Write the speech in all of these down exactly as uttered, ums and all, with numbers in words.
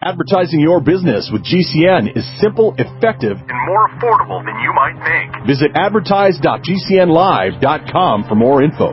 Advertising your business with G C N is simple, effective, and more affordable than you might think. Visit advertise dot g c n live dot com for more info.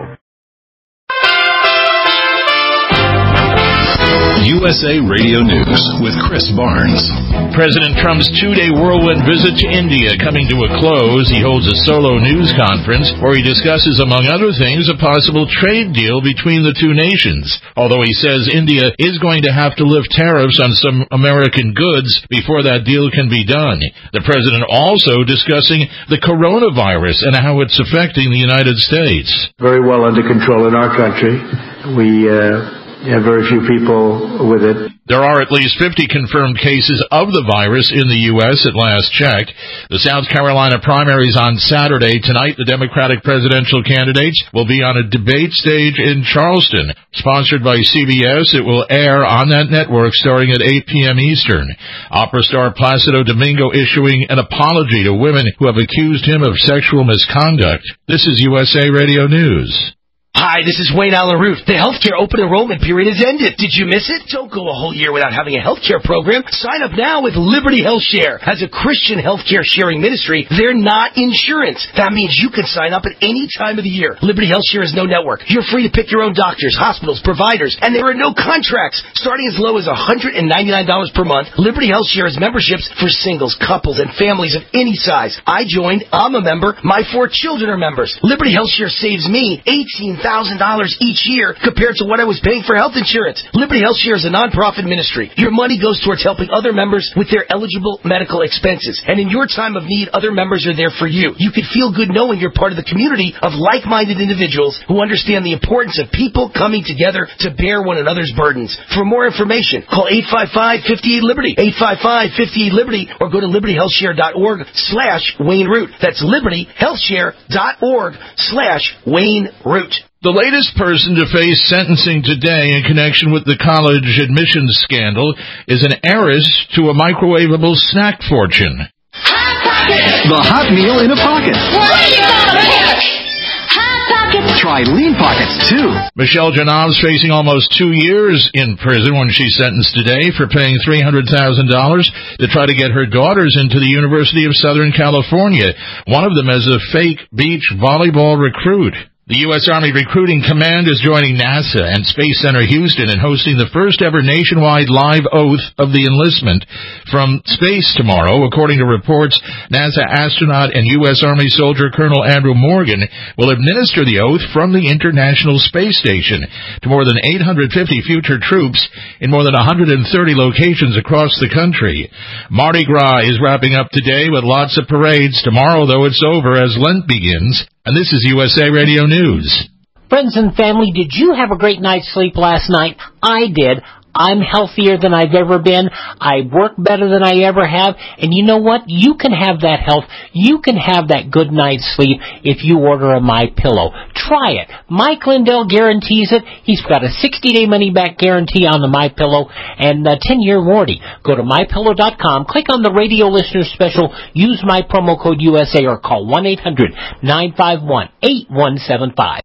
U S A Radio News with Chris Barnes. President Trump's two-day whirlwind visit to India coming to a close. He holds a solo news conference where he discusses, among other things, a possible trade deal between the two nations. Although he says India is going to have to lift tariffs on some American goods before that deal can be done. The president also discussing the coronavirus and how it's affecting the United States. Very well under control in our country. We, uh, have very few people with it. There are at least fifty confirmed cases of the virus in the U S at last check. The South Carolina primaries on Saturday. Tonight, the Democratic presidential candidates will be on a debate stage in Charleston. Sponsored by C B S, it will air on that network starting at eight p.m. Eastern. Opera star Placido Domingo issuing an apology to women who have accused him of sexual misconduct. This is U S A Radio News. Hi, this is Wayne Allen Root. The healthcare open enrollment period has ended. Did you miss it? Don't go a whole year without having a healthcare program. Sign up now with Liberty Health Share. As a Christian healthcare sharing ministry, they're not insurance. That means you can sign up at any time of the year. Liberty Health Share is no network. You're free to pick your own doctors, hospitals, providers, and there are no contracts. Starting as low as one hundred ninety-nine dollars per month, Liberty Health Share has memberships for singles, couples, and families of any size. I joined. I'm a member. My four children are members. Liberty Health Share saves me eighteen thousand dollars each year compared to what I was paying for health insurance. Liberty Health Share is a non-profit ministry. Your money goes towards helping other members with their eligible medical expenses. And in your time of need, other members are there for you. You can feel good knowing you're part of the community of like-minded individuals who understand the importance of people coming together to bear one another's burdens. For more information, call eight five five, five eight, Liberty, eight five five, five eight, Liberty, or go to liberty health share dot org slash Wayne Root. That's liberty health share dot org slash Wayne Root. The latest person to face sentencing today in connection with the college admissions scandal is an heiress to a microwavable snack fortune. Hot Pockets! The hot meal in a pocket. What do you got here? Hot Pockets! Try Lean Pockets, too. Michelle Janav's facing almost two years in prison when she's sentenced today for paying three hundred thousand dollars to try to get her daughters into the University of Southern California, one of them as a fake beach volleyball recruit. The U S Army Recruiting Command is joining NASA and Space Center Houston in hosting the first ever nationwide live oath of the enlistment from space tomorrow. According to reports, NASA astronaut and U S Army soldier Colonel Andrew Morgan will administer the oath from the International Space Station to more than eight hundred fifty future troops in more than one hundred thirty locations across the country. Mardi Gras is wrapping up today with lots of parades. Tomorrow, though, it's over as Lent begins. And this is U S A Radio News. Friends and family, did you have a great night's sleep last night? I did. I'm healthier than I've ever been. I work better than I ever have. And you know what? You can have that health. You can have that good night's sleep if you order a MyPillow. Try it. Mike Lindell guarantees it. He's got a sixty-day money-back guarantee on the MyPillow and a ten-year warranty. Go to my pillow dot com, click on the radio listener special, use my promo code U S A, or call one eight hundred nine five one eight one seven five.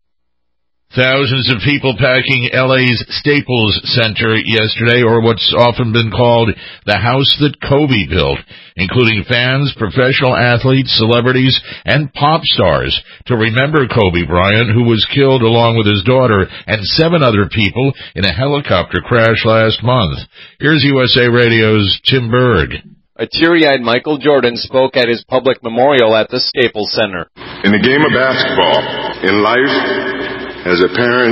Thousands of people packing L A's Staples Center yesterday, or what's often been called the house that Kobe built, including fans, professional athletes, celebrities, and pop stars, to remember Kobe Bryant, who was killed along with his daughter and seven other people in a helicopter crash last month. Here's U S A Radio's Tim Berg. A teary-eyed Michael Jordan spoke at his public memorial at the Staples Center. In the game of basketball, in life, as a parent,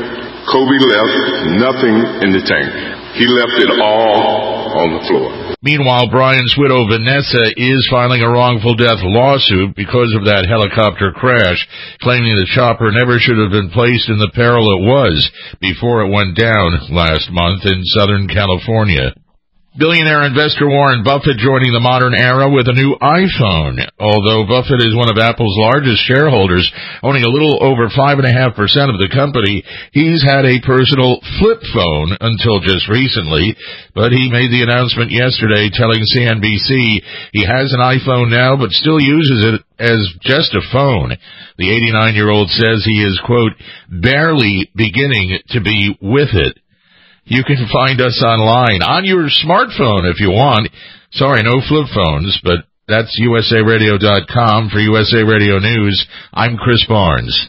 Kobe left nothing in the tank. He left it all on the floor. Meanwhile, Bryant's widow, Vanessa, is filing a wrongful death lawsuit because of that helicopter crash, claiming the chopper never should have been placed in the peril it was before it went down last month in Southern California. Billionaire investor Warren Buffett joining the modern era with a new iPhone. Although Buffett is one of Apple's largest shareholders, owning a little over five point five percent of the company, he's had a personal flip phone until just recently. But he made the announcement yesterday telling C N B C he has an iPhone now but still uses it as just a phone. The eighty-nine-year-old says he is, quote, barely beginning to be with it. You can find us online, on your smartphone if you want. Sorry, no flip phones, but that's U S A radio dot com for U S A Radio News. I'm Chris Barnes.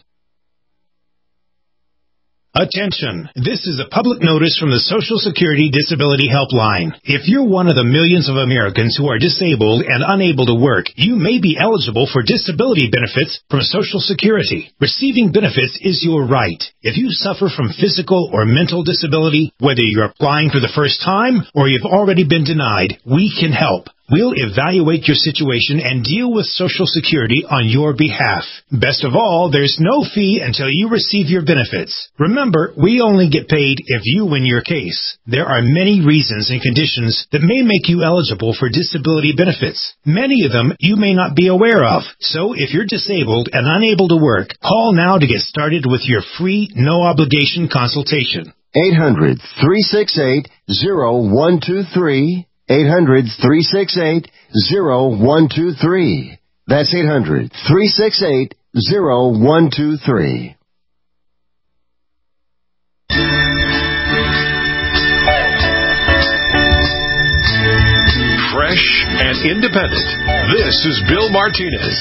Attention. This is a public notice from the Social Security Disability Helpline. If you're one of the millions of Americans who are disabled and unable to work, you may be eligible for disability benefits from Social Security. Receiving benefits is your right. If you suffer from physical or mental disability, whether you're applying for the first time or you've already been denied, we can help. We'll evaluate your situation and deal with Social Security on your behalf. Best of all, there's no fee until you receive your benefits. Remember, we only get paid if you win your case. There are many reasons and conditions that may make you eligible for disability benefits. Many of them you may not be aware of. So if you're disabled and unable to work, call now to get started with your free, no-obligation consultation. eight hundred, three six eight, zero one two three. eight hundred, three six eight, zero one two three. That's eight hundred, three six eight, zero one two three. Fresh and independent. This is Bill Martinez.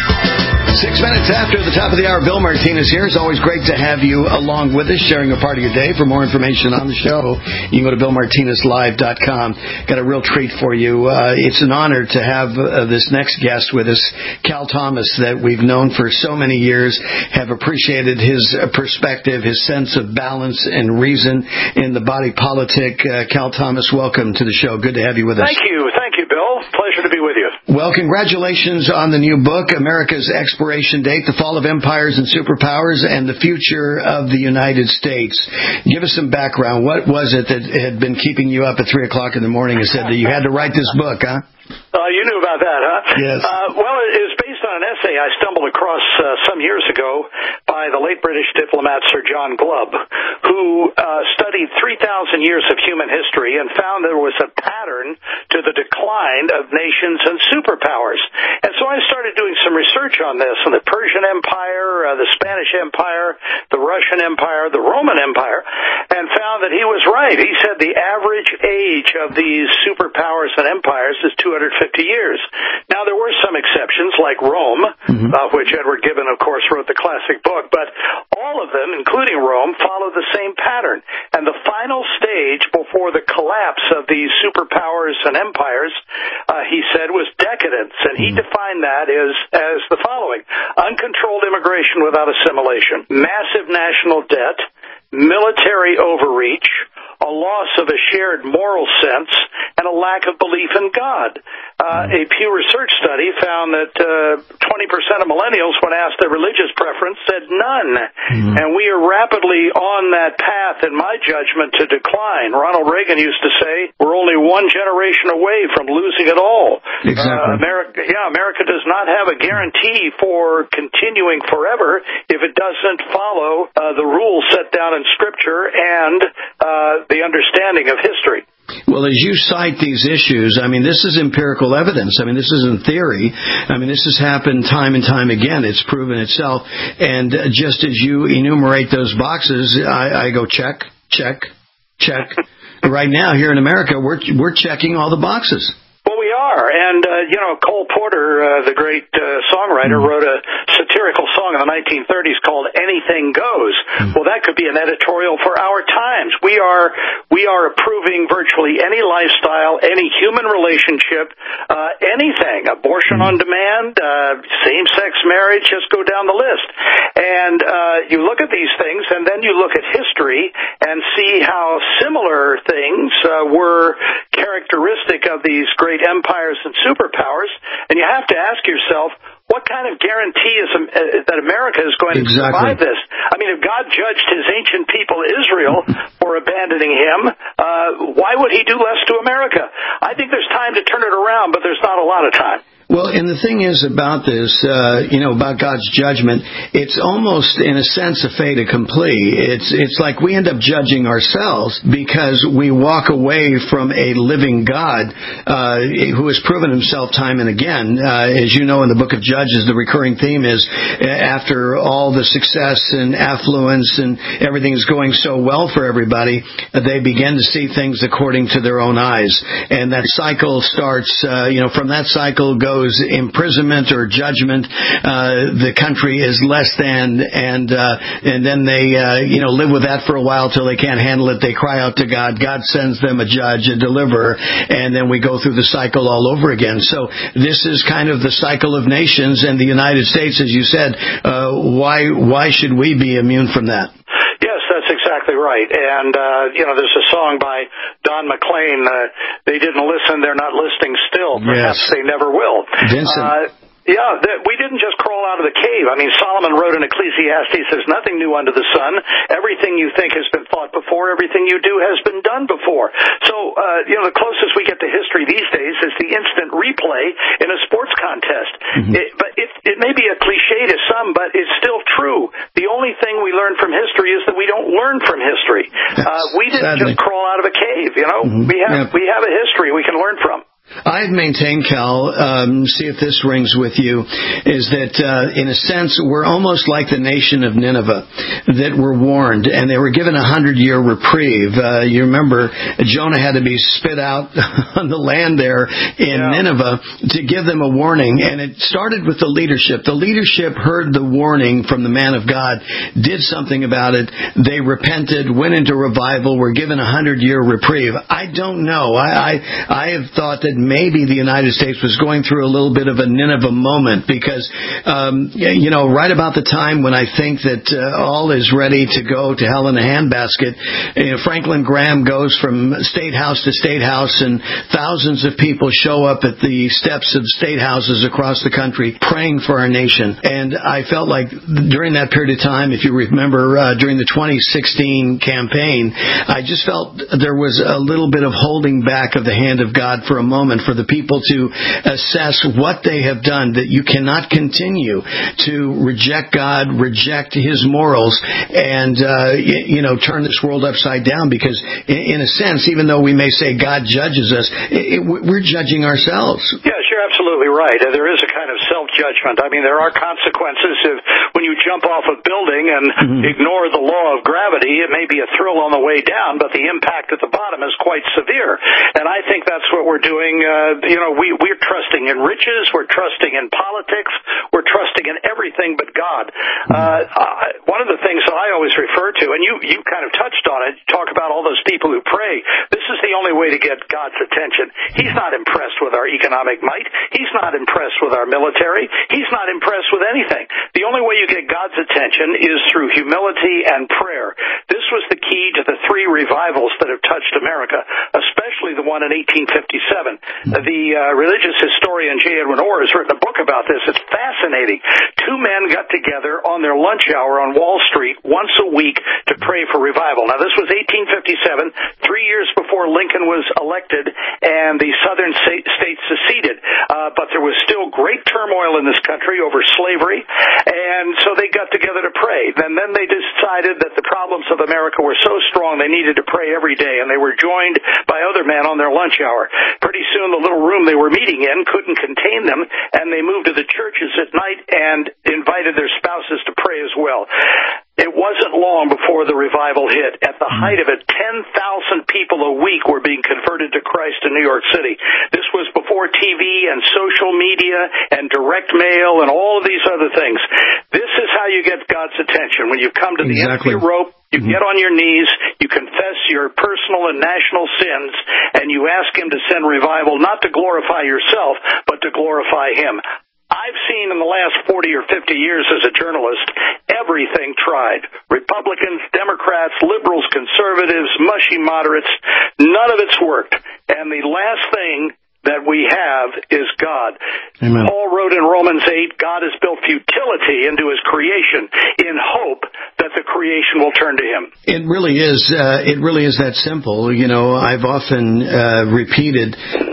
Six minutes after the top of the hour, Bill Martinez here. It's always great to have you along with us, sharing a part of your day. For more information on the show, you can go to bill martinez live dot com. Got a real treat for you. Uh, it's an honor to have uh, this next guest with us, Cal Thomas, that we've known for so many years, have appreciated his uh, perspective, his sense of balance and reason in the body politic. Uh, Cal Thomas, welcome to the show. Good to have you with us. Thank you. Thank you, Bill. Pleasure to be with you. Well, congratulations on the new book, America's Expiration Date, The Fall of Empires and Superpowers, and the Future of the United States. Give us some background. What was it that had been keeping you up at three o'clock in the morning and said that you had to write this book, huh? Uh, you knew about that, huh? Yes. Uh, well, it was based on an essay I stumbled across uh, some years ago by the late British diplomat Sir John Glubb, who uh, studied three thousand years of human history and found there was a pattern to the decline of nations and superpowers. And so I started doing some research on this, on the Persian Empire, uh, the Spanish Empire, the Russian Empire, the Roman Empire, and found that he was right. He said the average age of these superpowers and empires is two hundred fifty years. Now, there were some exceptions, like Rome, mm-hmm. uh, which Edward Gibbon, of course, wrote the classic book, but all of them, including Rome, follow the same pattern. And the final stage before the collapse of these superpowers and empires, uh, he said, was decadence. And he mm-hmm. defined that as, as the following: uncontrolled immigration without assimilation, massive national debt, military overreach, a loss of a shared moral sense, and a lack of belief in God. Uh, a Pew Research study found that uh, twenty percent of millennials, when asked their religious preference, said none. Mm-hmm. And we are rapidly on that path, in my judgment, to decline. Ronald Reagan used to say, we're only one generation away from losing it all. Exactly. Uh, America, yeah, America does not have a guarantee for continuing forever if it doesn't follow uh, the rules set down in Scripture and uh, the understanding of history. Well, as you cite these issues, I mean, this is empirical evidence. I mean, this isn't theory. I mean, this has happened time and time again. It's proven itself. And just as you enumerate those boxes, I, I go check, check, check. Right now, here in America, we're we're checking all the boxes. Well, we are. And, uh, you know, Cole Porter, uh, the great uh, songwriter, wrote a satirical song in the nineteen thirties called Anything Goes. Well, that could be an editorial for our times. We are we are approving virtually any lifestyle, any human relationship, uh, anything, abortion on demand, uh, same-sex marriage, just go down the list. And uh, you look at these things, and then you look at history and see how similar things uh, were characteristic of these great empires and superpowers, and you have to ask yourself, what kind of guarantee is um, uh, that America is going to exactly. survive this? I mean, if God judged his ancient people, Israel, for abandoning him, uh, why would he do less to America? I think there's time to turn it around, but there's not a lot of time. Well, and the thing is about this, uh, you know, about God's judgment, it's almost, in a sense, a fait accompli. It's it's like we end up judging ourselves because we walk away from a living God uh, who has proven himself time and again. Uh, as you know, in the book of Judges, the recurring theme is after all the success and affluence and everything is going so well for everybody, they begin to see things according to their own eyes. And that cycle starts, uh, you know, from that cycle goes imprisonment or judgment. Uh, the country is less than, and uh, and then they uh, you know live with that for a while till they can't handle it. They cry out to God. God sends them a judge, a deliverer, and then we go through the cycle all over again. So this is kind of the cycle of nations, and the United States, as you said, uh, why why should we be immune from that? Yes, that's exactly right. And, uh, you know, there's a song by Don McLean, uh, they didn't listen, they're not listening still. Perhaps yes. they never will. Vincent. Uh, Yeah, that we didn't just crawl out of the cave. I mean, Solomon wrote in Ecclesiastes, there's nothing new under the sun. Everything you think has been thought before. Everything you do has been done before. So, uh, you know, the closest we get to history these days is the instant replay in a sports contest. Mm-hmm. It, but it, it may be a cliche to some, but it's still true. The only thing we learn from history is that we don't learn from history. Uh, we didn't Sadly. just crawl out of a cave, you know. Mm-hmm. We have, yeah. we have a history we can learn from. I've maintained, Cal, um, see if this rings with you, is that, uh, in a sense, we're almost like the nation of Nineveh, that were warned, and they were given a hundred-year reprieve. Uh, you remember, Jonah had to be spit out on the land there in yeah. Nineveh to give them a warning, and it started with the leadership. The leadership heard the warning from the man of God, did something about it, they repented, went into revival, were given a hundred-year reprieve. I don't know. I, I, I have thought that maybe the United States was going through a little bit of a Nineveh moment because, um, you know, right about the time when I think that uh, all is ready to go to hell in a handbasket, you know, Franklin Graham goes from state house to state house and thousands of people show up at the steps of state houses across the country praying for our nation. And I felt like during that period of time, if you remember, uh, during the twenty sixteen campaign, I just felt there was a little bit of holding back of the hand of God for a moment. For the people to assess what they have done, that you cannot continue to reject God, reject His morals, and, uh, you know, turn this world upside down because, in a sense, even though we may say God judges us, it, we're judging ourselves. Yes, you're absolutely right. There is a kind of self-judgment. I mean, there are consequences if when you jump off a building and mm-hmm. ignore the law of gravity. It may be a thrill on the way down, but the impact at the bottom is quite severe. And I think that's what we're doing. Uh, you know, we, we're trusting in riches, we're trusting in politics, we're trusting in everything but God. Uh, I, one of the things that I always refer to, and you, you kind of touched on it, talk about all those people who pray. This is the only way to get God's attention. He's not impressed with our economic might. He's not impressed with our military. He's not impressed with anything. The only way you get God's attention is through humility and prayer. This was the key to the three revivals that have touched America, especially the one in eighteen fifty-seven. The uh, religious historian J. Edwin Orr has written a book about this. It's fascinating. Two men got together on their lunch hour on Wall Street once a week to pray for revival. Now, this was eighteen fifty-seven, three years before Lincoln was elected and the southern states seceded. Uh, but there was still great turmoil in this country over slavery, and so they got together to pray. And then they decided that the problems of America were so strong they needed to pray every day, and they were joined by other men on their lunch hour. Pretty soon the little room they were meeting in couldn't contain them, and they moved to the churches at night and invited their spouses to pray as well. It wasn't long before the revival hit. At the height of it, ten thousand people a week were being converted to Christ in New York City. This was before T V and social media and direct mail and all of these other things. This is how you get God's attention. When you come to the exactly. end of your rope, you get on your knees, you confess your personal and national sins, and you ask Him to send revival, not to glorify yourself, but to glorify Him. I've seen in the last forty or fifty years as a journalist everything tried. Republicans, Democrats, liberals, conservatives, mushy moderates, none of it's worked. And the last thing that we have is God. Amen. Paul wrote in Romans eight, God has built futility into His creation in hope that the creation will turn to Him. It really is. Uh, it really is that simple. You know, I've often uh, repeated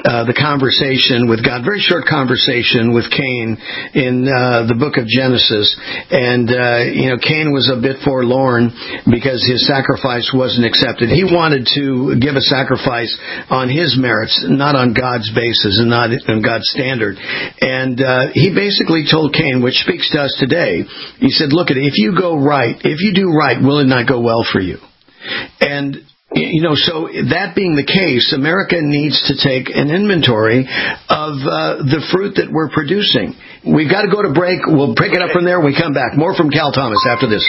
uh, the conversation with God, very short conversation with Cain in uh, the book of Genesis. And, uh, you know, Cain was a bit forlorn because his sacrifice wasn't accepted. He wanted to give a sacrifice on his merits, not on God's basis and not on God's standard. And uh, he basically told Cain, which speaks to us today, he said, look, if you go right, if you do right, will it not go well for you? And you know, so that being the case, America needs to take an inventory of uh, the fruit that we're producing. We've got to go to break. We'll pick it up from there when we come back. More from Cal Thomas after this.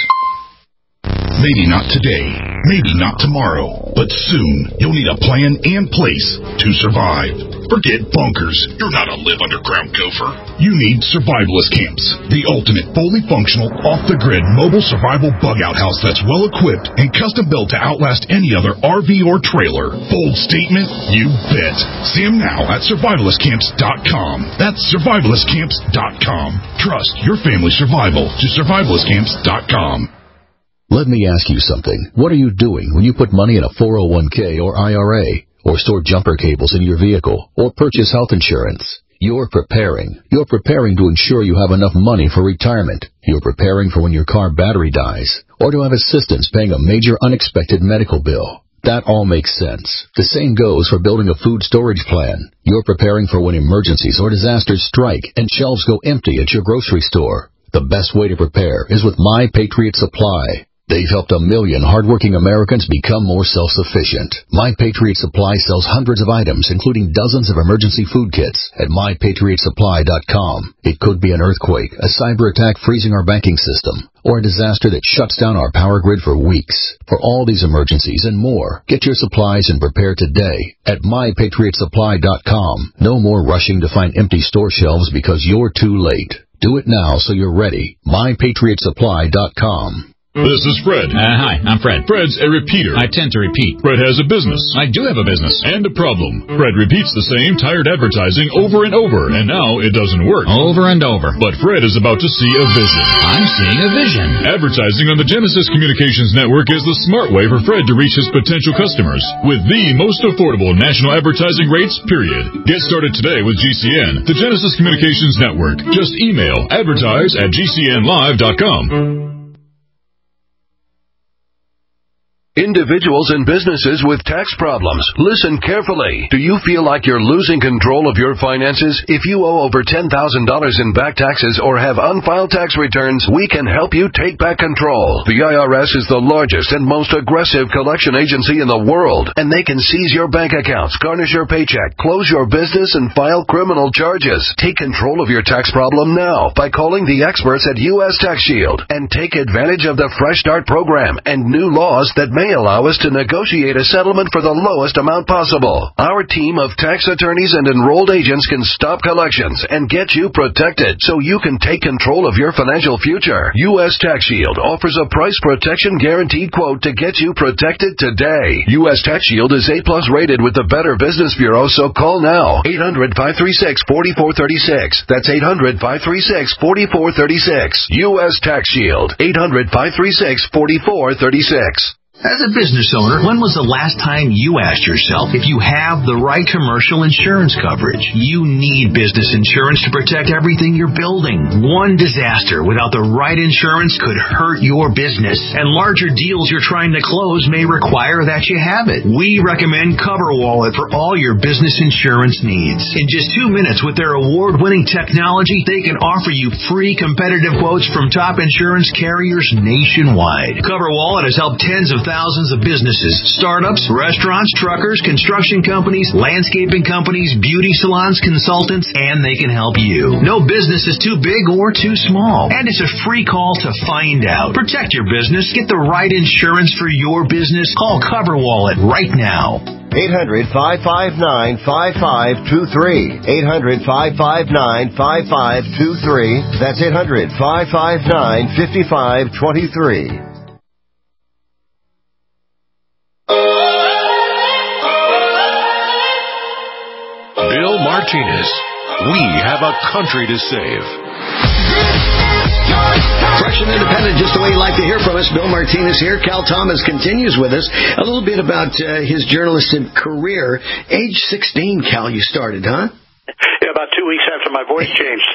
Maybe not today, maybe not tomorrow, but soon you'll need a plan and place to survive. Forget bunkers. You're not a live underground gopher. You need survivalist camps, the ultimate fully functional, off-the-grid mobile survival bug-out house that's well-equipped and custom-built to outlast any other R V or trailer. Bold statement? You bet. See them now at survivalist camps dot com. That's survivalist camps dot com. Trust your family's survival to survivalist camps dot com. Let me ask you something. What are you doing when you put money in a four oh one k or I R A, or store jumper cables in your vehicle, or purchase health insurance? You're preparing. You're preparing to ensure you have enough money for retirement. You're preparing for when your car battery dies, or to have assistance paying a major unexpected medical bill. That all makes sense. The same goes for building a food storage plan. You're preparing for when emergencies or disasters strike and shelves go empty at your grocery store. The best way to prepare is with My Patriot Supply. They've helped a million hardworking Americans become more self-sufficient. My Patriot Supply sells hundreds of items, including dozens of emergency food kits at my patriot supply dot com. It could be an earthquake, a cyber attack freezing our banking system, or a disaster that shuts down our power grid for weeks. For all these emergencies and more, get your supplies and prepare today at my patriot supply dot com. No more rushing to find empty store shelves because you're too late. Do it now so you're ready. my patriot supply dot com. This is Fred. Uh, hi, I'm Fred. Fred's a repeater. I tend to repeat. Fred has a business. I do have a business. And a problem. Fred repeats the same tired advertising over and over, and now it doesn't work. Over and over. But Fred is about to see a vision. I'm seeing a vision. Advertising on the Genesis Communications Network is the smart way for Fred to reach his potential customers with the most affordable national advertising rates, period. Get started today with G C N, the Genesis Communications Network. Just email advertise at g c n live dot com. Individuals and businesses with tax problems, listen carefully. Do you feel like you're losing control of your finances? If you owe over ten thousand dollars in back taxes or have unfiled tax returns, we can help you take back control. The I R S is the largest and most aggressive collection agency in the world, and they can seize your bank accounts, garnish your paycheck, close your business, and file criminal charges. Take control of your tax problem now by calling the experts at U S Tax Shield and take advantage of the Fresh Start program and new laws that may allow us to negotiate a settlement for the lowest amount possible. Our team of tax attorneys and enrolled agents can stop collections and get you protected so you can take control of your financial future. U S Tax Shield offers a price protection guaranteed quote to get you protected today. U S Tax Shield is A plus rated with the Better Business Bureau, so call now. eight hundred, five three six, four four three six. That's eight hundred, five three six, four four three six. U S Tax Shield. eight hundred, five three six, four four three six. As a business owner, when was the last time you asked yourself if you have the right commercial insurance coverage? You need business insurance to protect everything you're building. One disaster without the right insurance could hurt your business, and larger deals you're trying to close may require that you have it. We recommend CoverWallet for all your business insurance needs. In just two minutes with their award-winning technology, they can offer you free competitive quotes from top insurance carriers nationwide. CoverWallet has helped tens of thousands Thousands of businesses, startups, restaurants, truckers, construction companies, landscaping companies, beauty salons, consultants, and they can help you. No business is too big or too small, and it's a free call to find out. Protect your business. Get the right insurance for your business. Call CoverWallet right now. eight hundred, five five nine, five five two three. eight hundred, five five nine, five five two three. That's eight hundred, five five nine, five five two three. Bill Martinez. We have a country to save. Fresh and independent, just the way you like to hear from us. Bill Martinez here. Cal Thomas continues with us. A little bit about uh, his journalistic career. Age sixteen, Cal, you started, huh? Yeah, about two weeks after my voice changed.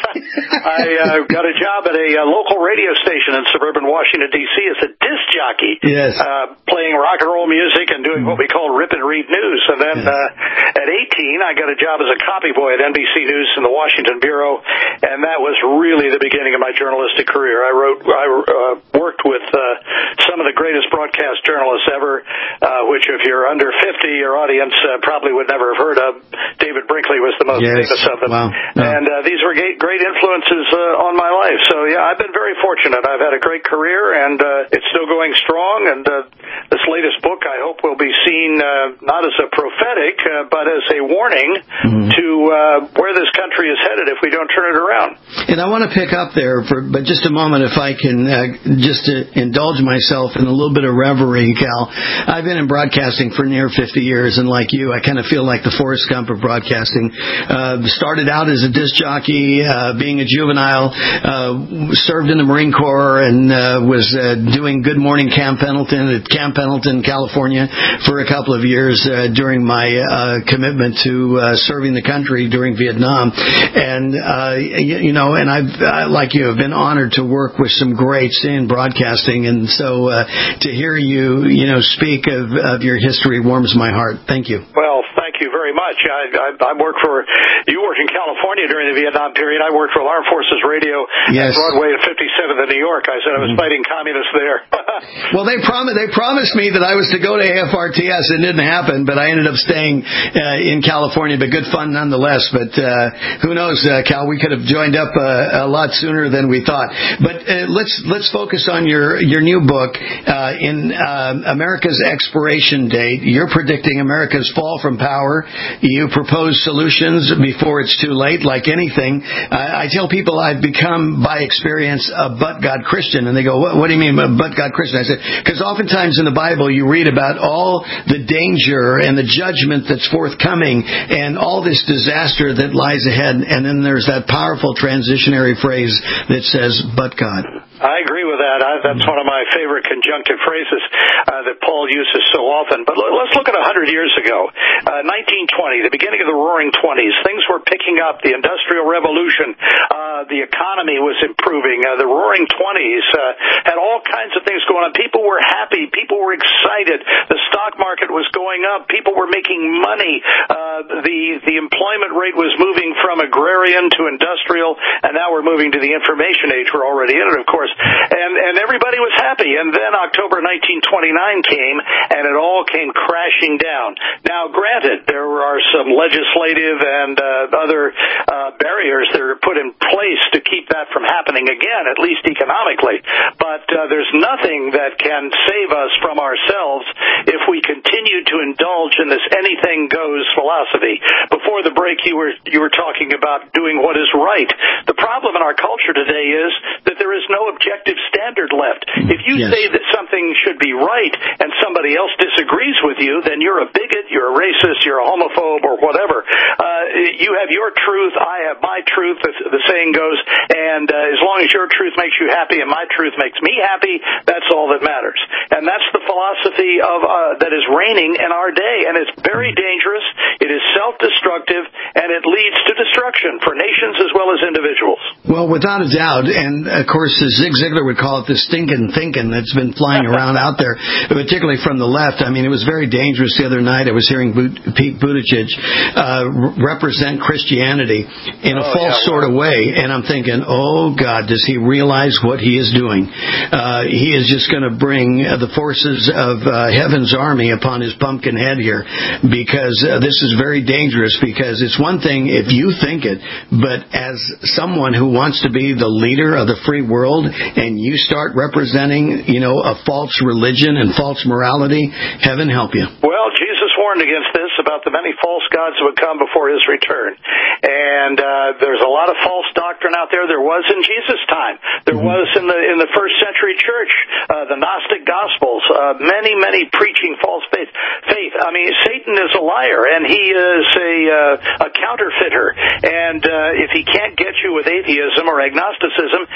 I uh, got a job at a uh, local radio station in suburban Washington, D C as a disc jockey, yes. uh, playing rock and roll music and doing what we call rip and read news. And then uh, at eighteen, I got a job as a copy boy at N B C News in the Washington Bureau, and that was really the beginning of my journalistic career. I wrote, I uh, worked with uh, some of the greatest broadcast journalists ever, uh, which if you're under fifty, your audience uh, probably would never have heard of. David Brinkley was the most yes. famous of them. Wow. No. And uh, these were great, great influences uh, on my life. So, yeah, I've been very fortunate. I've had a great career, and uh, it's still going strong. And uh, this latest book, I hope, will be seen uh, not as a prophetic, uh, but as a warning mm-hmm. to uh, where this country is headed if we don't turn it around. And I want to pick up there for but just a moment, if I can, uh, just to indulge myself in a little bit of reverie, Cal. I've been in broadcasting for near fifty years, and like you, I kind of feel like the Forrest Gump of broadcasting. Uh, started out as a disc jockey, uh, being a juvenile, uh, served in the Marine Corps, and uh, was uh, doing Good Morning Camp Pendleton at Camp Pendleton, California, for a couple of years uh, during my uh, commitment to uh, serving the country during Vietnam. And uh, you, you know, and I've uh, like you have been honored to work with some greats in broadcasting, and so uh, to hear you, you know, speak of, of your history warms my heart. Thank you. Well, thank you very much. I, I, I worked for you worked in California during the Vietnam period. I worked for Armed Forces Radio yes. at Broadway at fifty-seventh in New York. I said I was mm-hmm. fighting communists there. Well, they promised they promised me that I was to go to A F R T S. It didn't happen, but I ended up staying uh, in California. But good fun nonetheless. But uh, who knows, uh, Cal? We could have joined up uh, a lot sooner than we thought. But uh, let's let's focus on your your new book uh, in uh, America's expiration date. You're predicting America's fall from power. You propose solutions before it's too late. Like anything, I, I tell people I've become by experience a but God Christian, and they go, "What, what do you mean, a but God Christian?" I said, because oftentimes in the Bible you read about all the danger and the judgment that's forthcoming and all this disaster that lies ahead, and then there's that powerful transitionary phrase that says, "But God." I agree with that. I, that's one of my favorite conjunctive phrases uh, that Paul uses so often. But l- let's look at one hundred years ago, uh, nineteen twenty, the beginning of the Roaring Twenties. Things were picking up. The Industrial Revolution, uh, the economy was improving. Uh, the Roaring Twenties uh, had all kinds of things going on. People were happy. People were excited. The stock market was going up. People were making money. Uh, the the employment rate was moving from agrarian to industrial, and now we're moving to the information age. We're already in it, of course. And and everybody was happy. And then October nineteen twenty-nine came, and it all came crashing down. Now, granted, there are some legislative and uh, other uh, barriers that are put in place to keep that from happening again, at least economically. But uh, there's nothing that can save us from ourselves if we continue to indulge in this anything goes philosophy. Before the break, you were you were talking about doing what is right. The problem in our culture today is that there is no objective standard left. If you yes. say that something should be right and somebody else disagrees with you, then you're a bigot, you're a racist, you're a homophobe, or whatever. Uh, you have your truth, I have my truth, the, the saying goes, and uh, as long as your truth makes you happy and my truth makes me happy, that's all that matters. And that's the philosophy of uh, that is reigning in our day, and it's very dangerous, it is self-destructive, and it leads to destruction for nations as well as individuals. Well, without a doubt, and of course, as Zig Ziglar would call it, the stinking thinking that's been flying around out there, particularly from the left. I mean, it was very dangerous the other night. I was hearing Pete Buttigieg uh, represent Christianity in a oh, false yeah, sort of way, and I'm thinking, oh, God, does he realize what he is doing? Uh, he is just going to bring uh, the forces of uh, heaven's army upon his pumpkin head here, because uh, this is very dangerous, because it's one thing if you think it, but as someone who wants to be the leader of the free world, and you start representing, you know, a false religion and false morality, heaven help you. Well, Jesus warned against this about the many false gods that would come before his return. And uh, there's a lot of false doctrine out there. There was in Jesus' time. There mm-hmm. was in the in the first century church, uh, the Gnostic Gospels, uh, many, many preaching false faith. Faith. I mean, Satan is a liar, and he is a, uh, a counterfeiter. And uh, if he can't get you with atheism or agnosticism, he'll get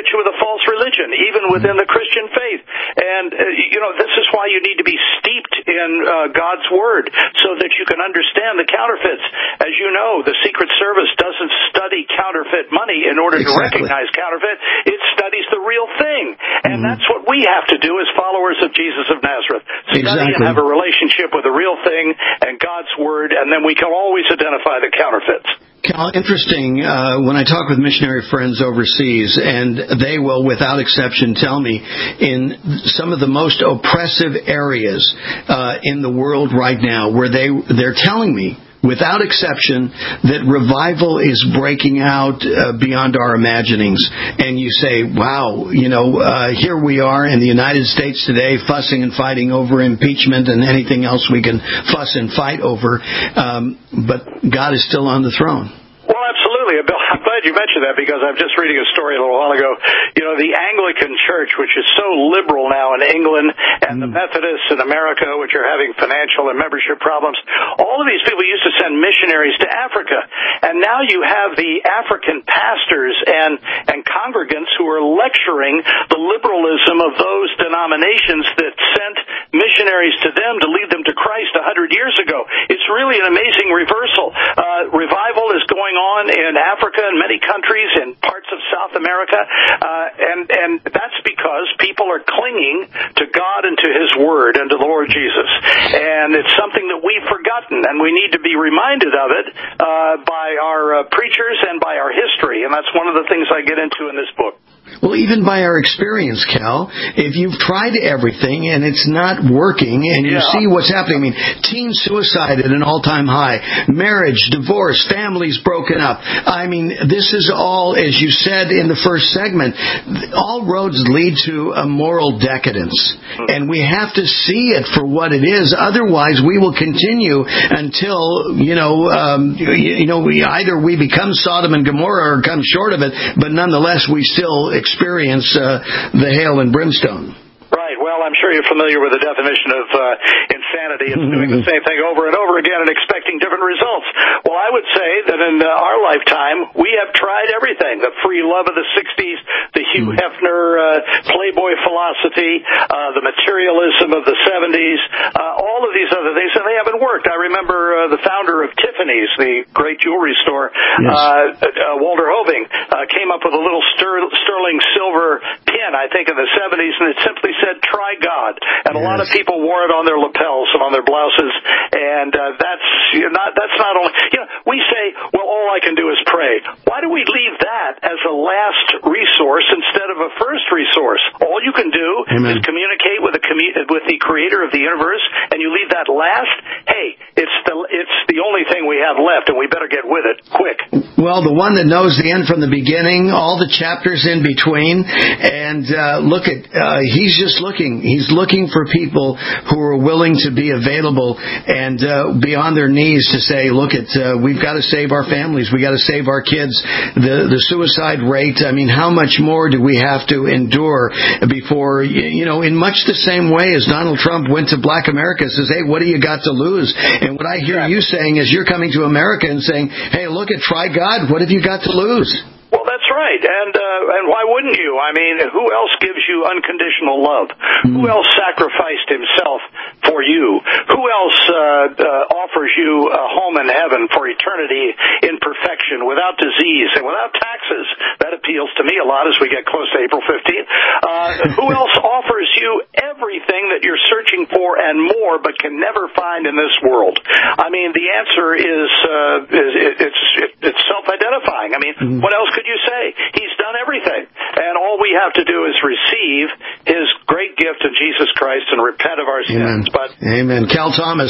get you with a false religion, even within the Christian faith. And, uh, you know, this is why you need to be steeped in uh, God's Word so that you can understand the counterfeits. As you know, the Secret Service doesn't study counterfeit money in order exactly. to recognize counterfeit. It studies the real thing. And mm-hmm. that's what we have to do as followers of Jesus of Nazareth. Study exactly. and have a relationship with the real thing and God's Word, and then we can always identify the counterfeits. Cal, interesting, uh, when I talk with missionary friends overseas, and they will, without exception, tell me in some of the most oppressive areas uh, in the world right now, where they, they're telling me, without exception, that revival is breaking out uh, beyond our imaginings. And you say, wow, you know, uh, here we are in the United States today fussing and fighting over impeachment and anything else we can fuss and fight over. Um, but God is still on the throne. Well, absolutely. Bill, I'm glad you mentioned that because I'm just reading a story a little while ago. You know, the Anglican Church, which is so liberal now in England, and the Methodists in America, which are having financial and membership problems, all of these people used to send missionaries to Africa. And now you have the African pastors and, and congregants who are lecturing the liberalism of those denominations that sent missionaries to them to lead them to Christ a hundred years ago. It's really an amazing reversal. Uh, revival is going on in Africa and many countries in parts of South America, uh, and and that's because people are clinging to God and to His Word and to the Lord Jesus, and it's something that we've forgotten, and we need to be reminded of it uh, by our uh, preachers and by our history, and that's one of the things I get into in this book. Well, even by our experience, Cal, if you've tried everything and it's not working and you yeah. see what's happening, I mean, teen suicide at an all-time high, marriage, divorce, families broken up. I mean, this is all, as you said in the first segment, all roads lead to a moral decadence. And we have to see it for what it is. Otherwise, we will continue until, you know, um, you, you know, we, either we become Sodom and Gomorrah or come short of it, but nonetheless, we still experience uh, the hail and brimstone. Right. Well, I'm sure you're familiar with the definition of uh, insanity. It's doing the same thing over and over again and expecting different results. Well, I would say that in uh, our lifetime, we have tried everything. The free love of the sixties, the Hugh mm. Hefner uh, Playboy philosophy, uh, the materialism of the seventies, uh, all of these other things, and they haven't worked. I remember uh, the founder of Tiffany's, the great jewelry store, yes. uh, uh, Walter Hoving, uh, came up with a little ster- sterling silver pin, I think, in the seventies, and it simply said, try God. And yes. a lot of people wore it on their lapels and on their blouses. And uh, that's you know, not that's not only, you know, we say, well, all I can do is pray. Why do we leave that as a last resource instead of a first resource? All you can do Amen. Is communicate with the commu- with the creator of the universe, and you leave that last. Hey, it's the it's the only thing we have left, and we better get with it quick. Well, the one that knows the end from the beginning, all the chapters in between, and uh, look at, uh, he's just looking. He's looking for people who are willing to be available and uh, be on their knees to say, look, at uh, we've got to save our families. We've got to save our kids. The the suicide rate, I mean, how much more do we have to endure before, you know, in much the same way as Donald Trump went to Black America and says, hey, what do you got to lose? And what I hear you saying is you're coming to America and saying, hey, look, at try God. What have you got to lose? Well, that's right, and uh, and why wouldn't you? I mean, who else gives you unconditional love? Mm. Who else sacrificed himself for you? Who else uh, uh, offers you a home in heaven for eternity in perfection, without disease and without taxes? That appeals to me a lot as we get close to April fifteenth. Uh, who else offers you everything that you're searching for and more, but can never find in this world? I mean, the answer is, uh, is it, it's it, it's self-identifying. I mean, mm. what else could you say? He's done everything. And all we have to do is receive His great gift of Jesus Christ and repent of our Amen. sins. But Amen. Cal Thomas,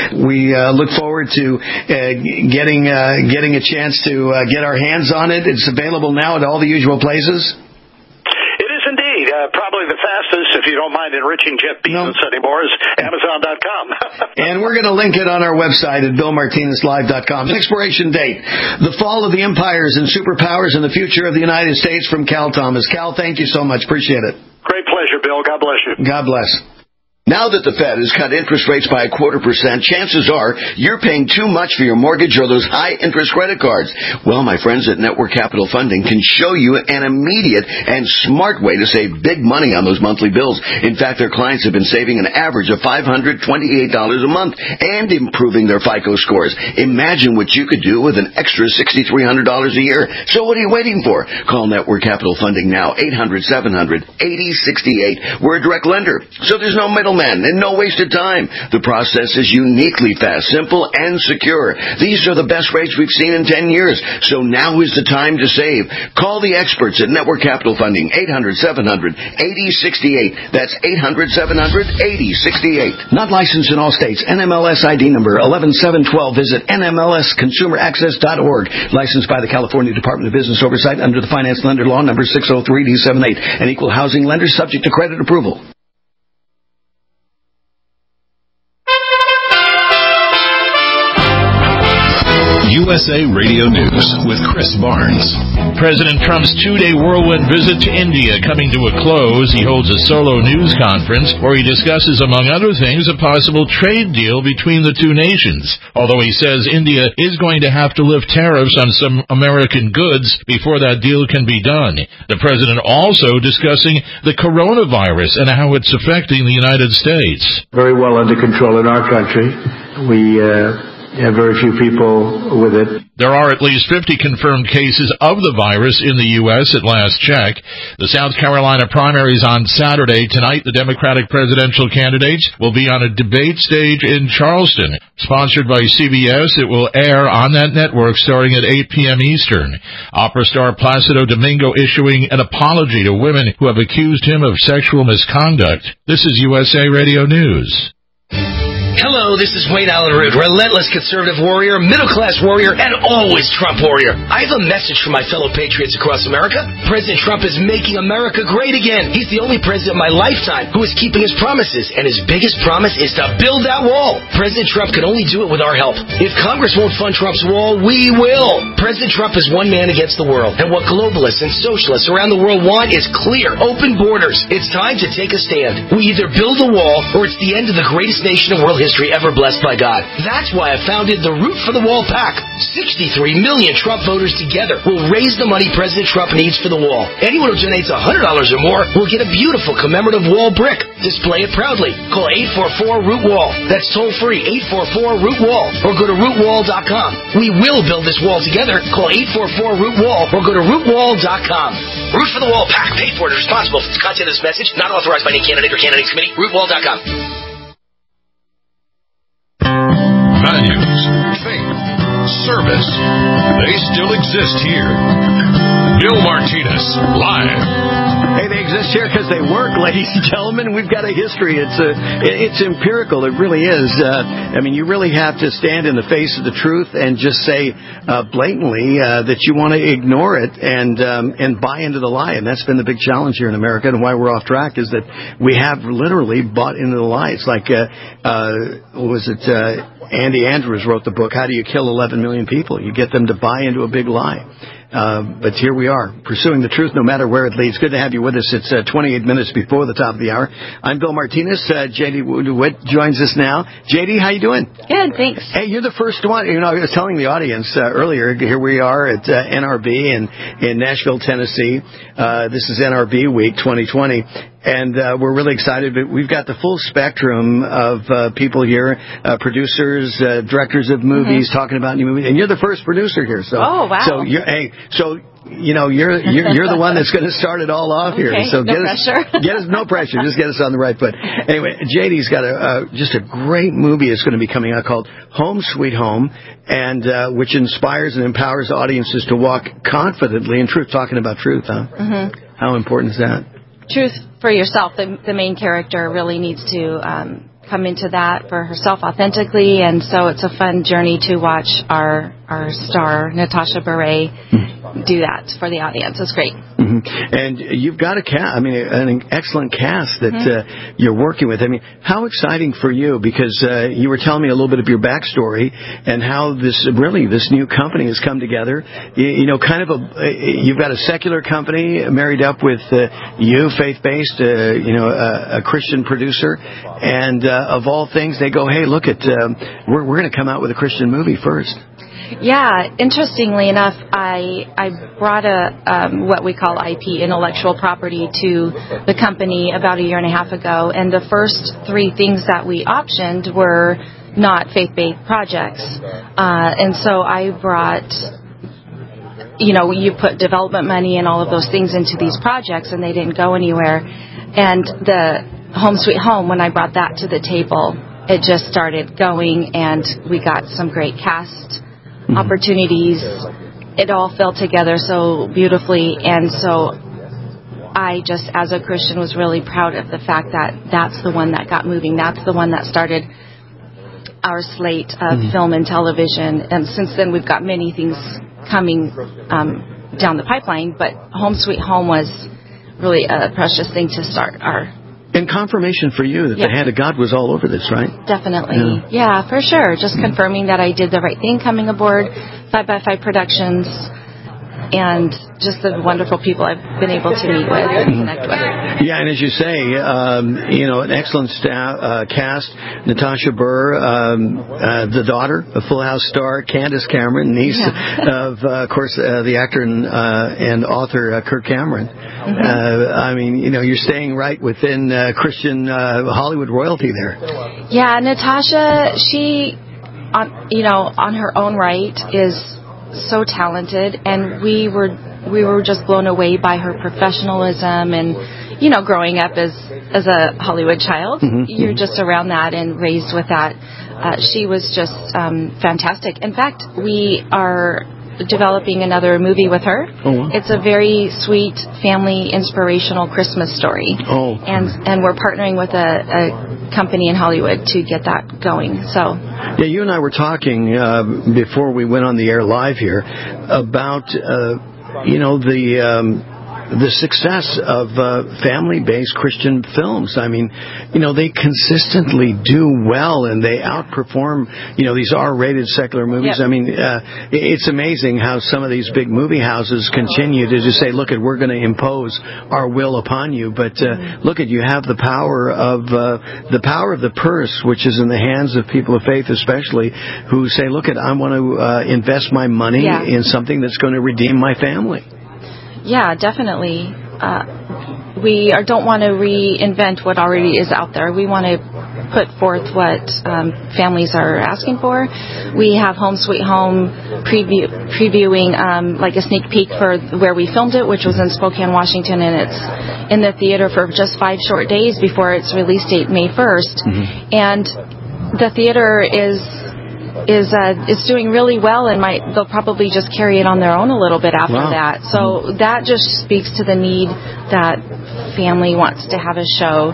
we uh, look forward to uh, getting uh, getting a chance to uh, get our hands on it. It's available now at all the usual places. It is indeed. Uh, probably the fastest, if you don't mind enriching Jeff Bezos no. anymore, is Amazon dot com. And we're going to link it on our website at Bill Martinez Live dot com. Expiration date, The Fall of the Empires and Superpowers and the Future of the United States, from Cal Thomas. Cal, thank you so much. Appreciate it. Great pleasure, Bill. God bless you. God bless. Now that the Fed has cut interest rates by a quarter percent, chances are you're paying too much for your mortgage or those high-interest credit cards. Well, my friends at Network Capital Funding can show you an immediate and smart way to save big money on those monthly bills. In fact, their clients have been saving an average of five hundred twenty-eight dollars a month and improving their FICO scores. Imagine what you could do with an extra six thousand three hundred dollars a year. So what are you waiting for? Call Network Capital Funding now, eight hundred, seven hundred, eighty sixty-eight. We're a direct lender, so there's no middleman and no wasted time. The process is uniquely fast, simple, and secure. These are the best rates we've seen in ten years, so now is the time to save. Call the experts at Network Capital Funding, eight hundred, seven hundred, eighty sixty-eight. That's eight hundred, seven hundred, eighty sixty-eight. Not licensed in all states. N M L S I D number eleven seven twelve. Visit N M L S consumer access dot org. Licensed by the California Department of Business Oversight under the Finance Lender Law number six oh three D seventy-eight. An equal housing lender subject to credit approval. U S A Radio News with Chris Barnes. President Trump's two-day whirlwind visit to India coming to a close. He holds a solo news conference where he discusses, among other things, a possible trade deal between the two nations. Although he says India is going to have to lift tariffs on some American goods before that deal can be done. The president also discussing the coronavirus and how it's affecting the United States. Very well under control in our country. We uh have very few people with it. There are at least fifty confirmed cases of the virus in the U S at last check. The South Carolina primaries on Saturday. Tonight, the Democratic presidential candidates will be on a debate stage in Charleston. Sponsored by C B S, it will air on that network starting at eight p.m. Eastern. Opera star Placido Domingo issuing an apology to women who have accused him of sexual misconduct. This is U S A Radio News. Hello, this is Wayne Allen Root, relentless conservative warrior, middle-class warrior, and always Trump warrior. I have a message for my fellow patriots across America. President Trump is making America great again. He's the only president in my lifetime who is keeping his promises, and his biggest promise is to build that wall. President Trump can only do it with our help. If Congress won't fund Trump's wall, we will. President Trump is one man against the world, and what globalists and socialists around the world want is clear, open borders. It's time to take a stand. We either build a wall, or it's the end of the greatest nation in world history ever blessed by God. That's why I founded the Root for the Wall PAC. sixty-three million Trump voters together will raise the money President Trump needs for the wall. Anyone who donates one hundred dollars or more will get a beautiful commemorative wall brick. Display it proudly. Call eight four four root wall. That's toll free, eight four four root wall. Or go to root wall dot com. We will build this wall together. Call eight four four root wall or go to root wall dot com. Root for the Wall PAC. Paid for and responsible for the content of this message. Not authorized by any candidate or candidates committee. root wall dot com. Values, faith, service. They still exist here. Bill Martinez, live. Hey, they exist here because they work, ladies and gentlemen. We've got a history. It's a, it's empirical. It really is. Uh, I mean, you really have to stand in the face of the truth and just say uh, blatantly uh, that you want to ignore it and um, and buy into the lie. And that's been the big challenge here in America, and why we're off track is that we have literally bought into the lie. It's like, uh, uh, what was it? Uh, Andy Andrews wrote the book, How Do You Kill eleven million People? You get them to buy into a big lie. Uh, but here we are, pursuing the truth no matter where it leads. Good to have you with us. It's uh, twenty-eight minutes before the top of the hour. I'm Bill Martinez. Uh, J D DeWitt joins us now. J D, how you doing? Good, thanks. Hey, you're the first one. You know, I was telling the audience uh, earlier, here we are at uh, N R B in, in Nashville, Tennessee. Uh, this is N R B Week twenty twenty. And uh, we're really excited. But we've got the full spectrum of uh, people here, uh, producers, uh, directors of movies, mm-hmm. talking about new movies. And you're the first producer here. So, oh, wow. So, you're, hey, so you know, you're you're, you're the one that's going to start it all off okay, here. So no get pressure. us, get us, no pressure. Just get us on the right foot. Anyway, J D's got a uh, just a great movie that's going to be coming out called Home Sweet Home, and uh, which inspires and empowers audiences to walk confidently in truth. Talking about truth, huh? Mm-hmm. How important is that? Truth for yourself. The, the main character really needs to um, come into that for herself authentically, and so it's a fun journey to watch our our star Natasha Bure do that for the audience. It's great. Mm-hmm. And you've got a cast, I mean, an excellent cast that Mm-hmm. uh, you're working with. I mean, how exciting for you, because uh, you were telling me a little bit of your backstory and how this, really, this new company has come together. You, you know, kind of a, you've got a secular company married up with uh, you, faith-based, uh, you know, a, a Christian producer, and uh, of all things, they go, hey, look at, um, we're, we're going to come out with a Christian movie first. Yeah, interestingly enough, I I brought a um, what we call I P, intellectual property, to the company about a year and a half ago, and the first three things that we optioned were not faith-based projects, uh, and so I brought, you know, you put development money and all of those things into these projects, and they didn't go anywhere, and the Home Sweet Home, when I brought that to the table, it just started going, and we got some great cast opportunities. It all fell together so beautifully, and so I just, as a Christian, was really proud of the fact that that's the one that got moving. That's the one that started our slate of mm-hmm. film and television, and since then we've got many things coming um, down the pipeline, but Home Sweet Home was really a precious thing to start our. And confirmation for you that yeah. the hand of God was all over this, right? Definitely. Yeah, yeah, for sure. Just confirming that I did the right thing coming aboard five by five Productions, and just the wonderful people I've been able to meet with and connect with. Yeah, and as you say, um, you know, an excellent staff, uh, cast. Natasha Burr, um, uh, the daughter, a Full House star, Candace Cameron, niece yeah. of, uh, of course, uh, the actor and, uh, and author uh, Kirk Cameron. Mm-hmm. Uh, I mean, you know, you're staying right within uh, Christian uh, Hollywood royalty there. Yeah, Natasha, she, on, you know, on her own right is so talented, and we were we were just blown away by her professionalism, and you know, growing up as as a Hollywood child, mm-hmm. you're just around that and raised with that. Uh, she was just um, fantastic. In fact, we are developing another movie with her. Oh, wow. It's a very sweet family inspirational Christmas story. Oh, and and we're partnering with a, a company in Hollywood to get that going. So yeah, you and I were talking uh, before we went on the air live here about uh, you know the um, the success of uh, family-based Christian films. I mean, you know, they consistently do well, and they outperform, you know, these R-rated secular movies. Yep. I mean, uh, it's amazing how some of these big movie houses continue to just say, look, at we're going to impose our will upon you. But uh, look, at you have the power of uh, the power of the purse, which is in the hands of people of faith, especially, who say, look, at I want to uh, invest my money yeah. in something that's going to redeem my family. Yeah, definitely. Uh, we are, don't want to reinvent what already is out there. We want to put forth what um, families are asking for. We have Home Sweet Home preview, previewing um, like a sneak peek for where we filmed it, which was in Spokane, Washington, and it's in the theater for just five short days before its release date, May first. Mm-hmm. And the theater is... is uh, it's doing really well, and might they'll probably just carry it on their own a little bit after wow. that. So mm-hmm. that just speaks to the need that family wants to have a show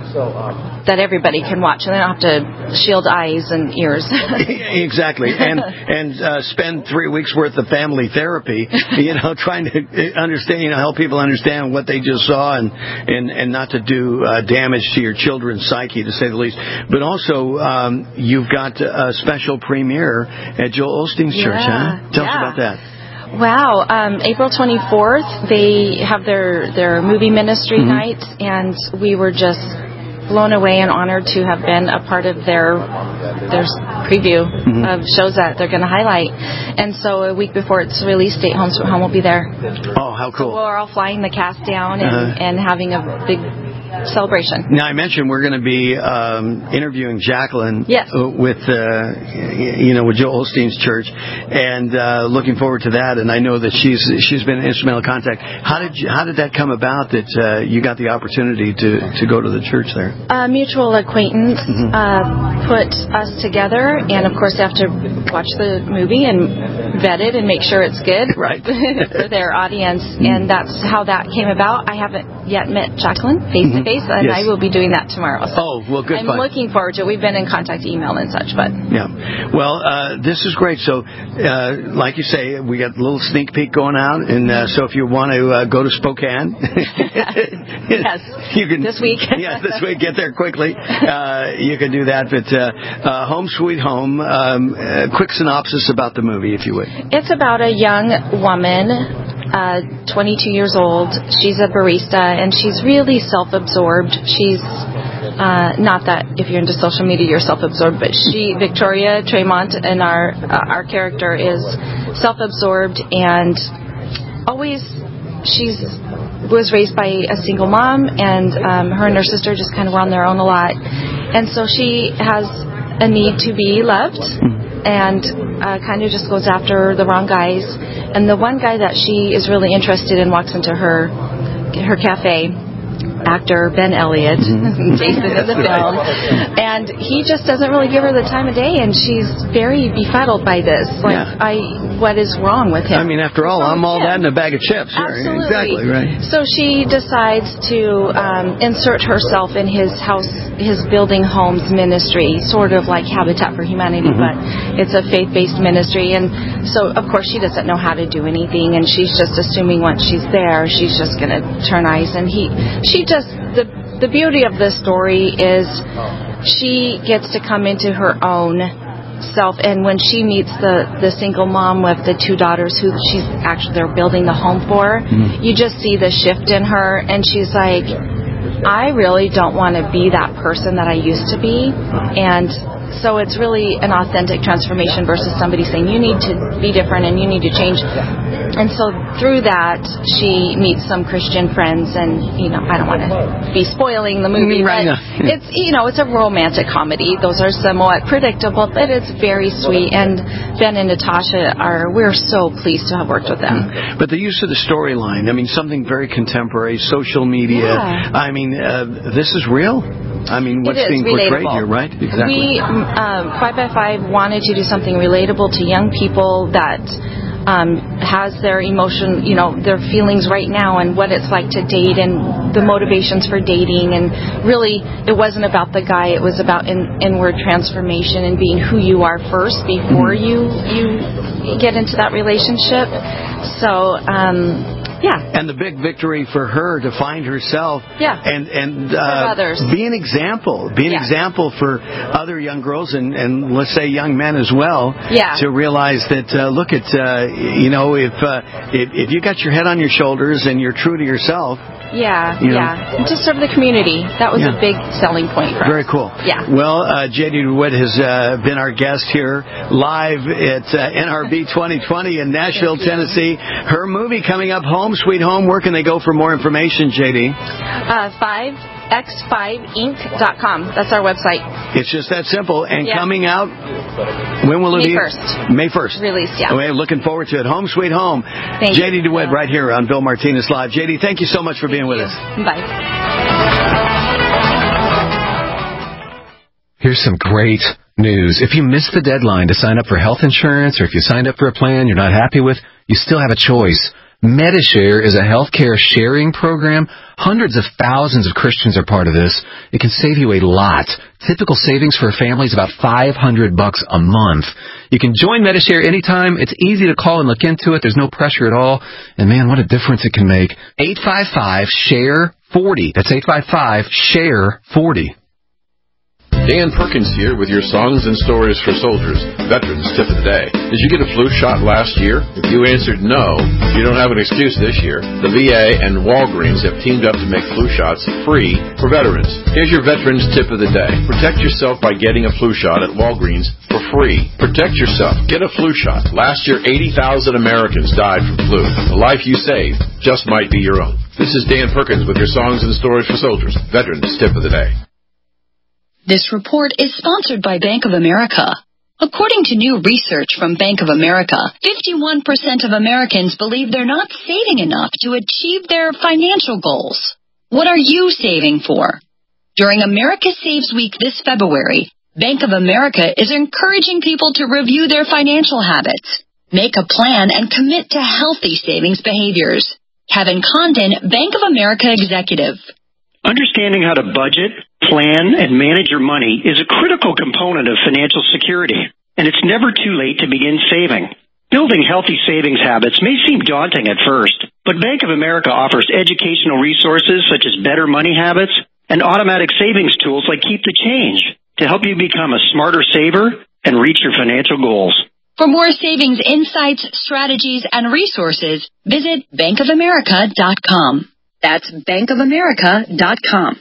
that everybody can watch, and they don't have to shield eyes and ears. Exactly, and and uh, spend three weeks worth of family therapy, you know, trying to understand, you know, help people understand what they just saw, and and, and not to do uh, damage to your children's psyche, to say the least. But also, um, you've got a special premiere at Joel Osteen's yeah, church, huh? Tell yeah. us about that. Wow, um, April twenty-fourth, they have their, their movie ministry mm-hmm. night, and we were just blown away and honored to have been a part of their their preview mm-hmm. of shows that they're going to highlight. And so a week before its release date, Home Sweet Home will be there. Oh, how cool. So we're all flying the cast down and, uh-huh. and having a big celebration. Now, I mentioned we're going to be um, interviewing Jacqueline yes. with, uh, you know, with Joel Osteen's church, and uh, looking forward to that. And I know that she's she's been an instrumental contact. How did you, how did that come about that uh, you got the opportunity to, to go to the church there? A mutual acquaintance mm-hmm. uh, put us together, and of course, they have to watch the movie and vet it and make sure it's good right. for their audience. Mm-hmm. And that's how that came about. I haven't yet met Jacqueline face face-to-face, mm-hmm. and yes. I will be doing that tomorrow. So oh, well, good I'm fun. looking forward to it. We've been in contact, email, and such, but... Yeah. Well, uh, this is great. So, uh, like you say, we got a little sneak peek going out, and uh, so if you want to uh, go to Spokane... yes, you can, this week. yeah, this week, get there quickly. Uh, you can do that, but uh, uh, Home Sweet Home, um, uh, quick synopsis about the movie, if you would. It's about a young woman, uh, twenty-two years old. She's a barista, and she's really self-absorbed. She's uh, not that if you're into social media, you're self-absorbed, but she, Victoria Tremont, and our uh, our character is self-absorbed, and always she's was raised by a single mom, and um, her and her sister just kind of were on their own a lot, and so she has a need to be loved. And uh, kind of just goes after the wrong guys. And the one guy that she is really interested in walks into her her cafe, actor Ben Elliott, mm-hmm. Jason in the film, and he just doesn't really give her the time of day, and she's very befuddled by this. Like, yeah. I, what is wrong with him? I mean, after all, so, I'm all yeah. that in a bag of chips. Absolutely. Exactly, right. So she decides to um, insert herself in his house, his building homes ministry, sort of like Habitat for Humanity, mm-hmm. but it's a faith-based ministry, and so, of course, she doesn't know how to do anything, and she's just assuming once she's there, she's just going to turn eyes, and he, she just The the beauty of this story is she gets to come into her own self, and when she meets the, the single mom with the two daughters who she's actually they're building the home for, mm-hmm. you just see the shift in her, and she's like, I really don't want to be that person that I used to be, and so it's really an authentic transformation versus somebody saying you need to be different and you need to change. And so through that, she meets some Christian friends, and, you know, I don't want to be spoiling the movie, right, but yeah. it's, you know, it's a romantic comedy. Those are somewhat predictable, but it's very sweet. And Ben and Natasha are, we're so pleased to have worked with them. But the use of the storyline, I mean, something very contemporary, social media. Yeah. I mean, uh, this is real. I mean, what's being portrayed here, right? Exactly. We, um, five by five wanted to do something relatable to young people that um, has their emotion, you know, their feelings right now, and what it's like to date, and the motivations for dating. And really, it wasn't about the guy; it was about in, inward transformation and being who you are first before mm-hmm. you you get into that relationship. So. Um, Yeah. And the big victory for her to find herself yeah. and, and uh, be an example, be an yeah. example for other young girls and, and let's say young men as well yeah. to realize that, uh, look at, uh, you know, if, uh, if if you got your head on your shoulders and you're true to yourself. Yeah, you know, yeah. And to serve the community. That was yeah. a big selling point for us. Very cool. Yeah. Well, uh, J D DeWitt has uh, been our guest here live at uh, N R B twenty twenty in Nashville, Tennessee. Her movie coming up, Home Sweet Home. Where can they go for more information, J D? Uh, five x five inc dot com. That's our website. It's just that simple. And yeah. coming out, when will it May be? May first. May first. Release, yeah. We're looking forward to it. Home Sweet Home. Thank J D you. DeWitt right here on Bill Martinez Live. J D, thank you so much for thank being with you. us. Bye. Here's some great news. If you missed the deadline to sign up for health insurance, or if you signed up for a plan you're not happy with, you still have a choice. MediShare is a healthcare sharing program. Hundreds of thousands of Christians are part of this. It can save you a lot. Typical savings for a family is about five hundred bucks a month. You can join MediShare anytime. It's easy to call and look into it. There's no pressure at all. And man, what a difference it can make. eight five five, S H A R E, forty. That's eight five five, S H A R E, forty. Dan Perkins here with your Songs and Stories for Soldiers, Veterans Tip of the Day. Did you get a flu shot last year? If you answered no, you don't have an excuse this year. The V A and Walgreens have teamed up to make flu shots free for veterans. Here's your Veterans Tip of the Day. Protect yourself by getting a flu shot at Walgreens for free. Protect yourself. Get a flu shot. Last year, eighty thousand Americans died from flu. The life you saved just might be your own. This is Dan Perkins with your Songs and Stories for Soldiers, Veterans Tip of the Day. This report is sponsored by Bank of America. According to new research from Bank of America, fifty-one percent of Americans believe they're not saving enough to achieve their financial goals. What are you saving for? During America Saves Week this February, Bank of America is encouraging people to review their financial habits, make a plan, and commit to healthy savings behaviors. Kevin Condon, Bank of America Executive. Understanding how to budget, plan, and manage your money is a critical component of financial security, and it's never too late to begin saving. Building healthy savings habits may seem daunting at first, but Bank of America offers educational resources such as Better Money Habits and automatic savings tools like Keep the Change to help you become a smarter saver and reach your financial goals. For more savings insights, strategies, and resources, visit bank of america dot com. That's bank of america dot com.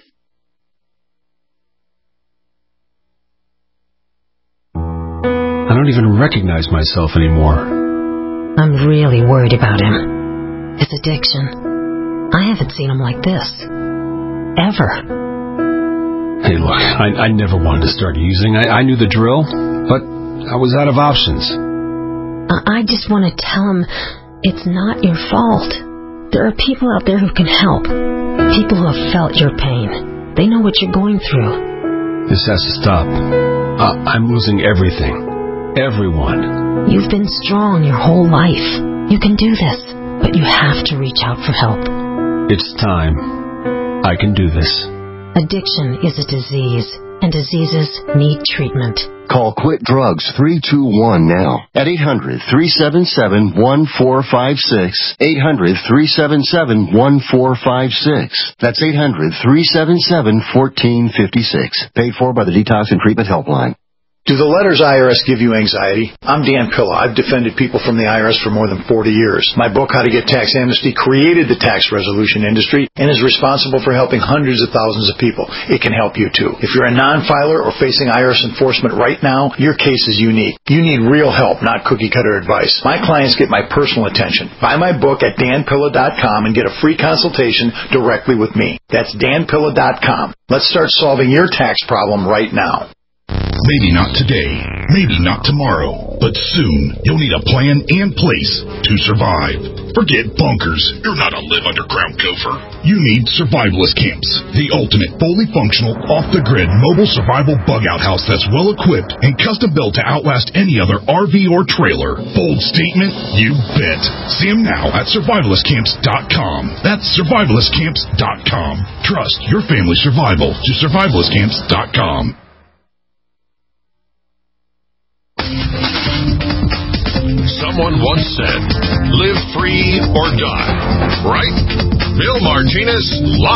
I don't even recognize myself anymore. I'm really worried about him. His addiction. I haven't seen him like this. Ever. Hey, look, I, I never wanted to start using. I, I knew the drill, but I was out of options. I, I just want to tell him it's not your fault. There are people out there who can help. People who have felt your pain. They know what you're going through. This has to stop. Uh, I'm losing everything. Everyone. You've been strong your whole life. You can do this, but you have to reach out for help. It's time. I can do this. Addiction is a disease, and diseases need treatment. Call Quit Drugs three two one now at eight hundred, three seven seven, one four five six, eight hundred, three seven seven, one four five six. That's eight hundred, three seven seven, one four five six. Paid for by the Detox and Treatment Helpline. Do the letters I R S give you anxiety? I'm Dan Pilla. I've defended people from the I R S for more than forty years. My book, How to Get Tax Amnesty, created the tax resolution industry and is responsible for helping hundreds of thousands of people. It can help you, too. If you're a non-filer or facing I R S enforcement right now, your case is unique. You need real help, not cookie-cutter advice. My clients get my personal attention. Buy my book at dan pilla dot com and get a free consultation directly with me. That's dan pilla dot com. Let's start solving your tax problem right now. Maybe not today, maybe not tomorrow, but soon you'll need a plan and place to survive. Forget bunkers. You're not a live underground gopher. You need Survivalist Camps, the ultimate fully functional, off-the-grid mobile survival bug-out house that's well-equipped and custom-built to outlast any other R V or trailer. Bold statement? You bet. See them now at survivalist camps dot com. That's survivalist camps dot com. Trust your family's survival to survivalist camps dot com. Someone once said, live free or die. Right? Bill Martinez,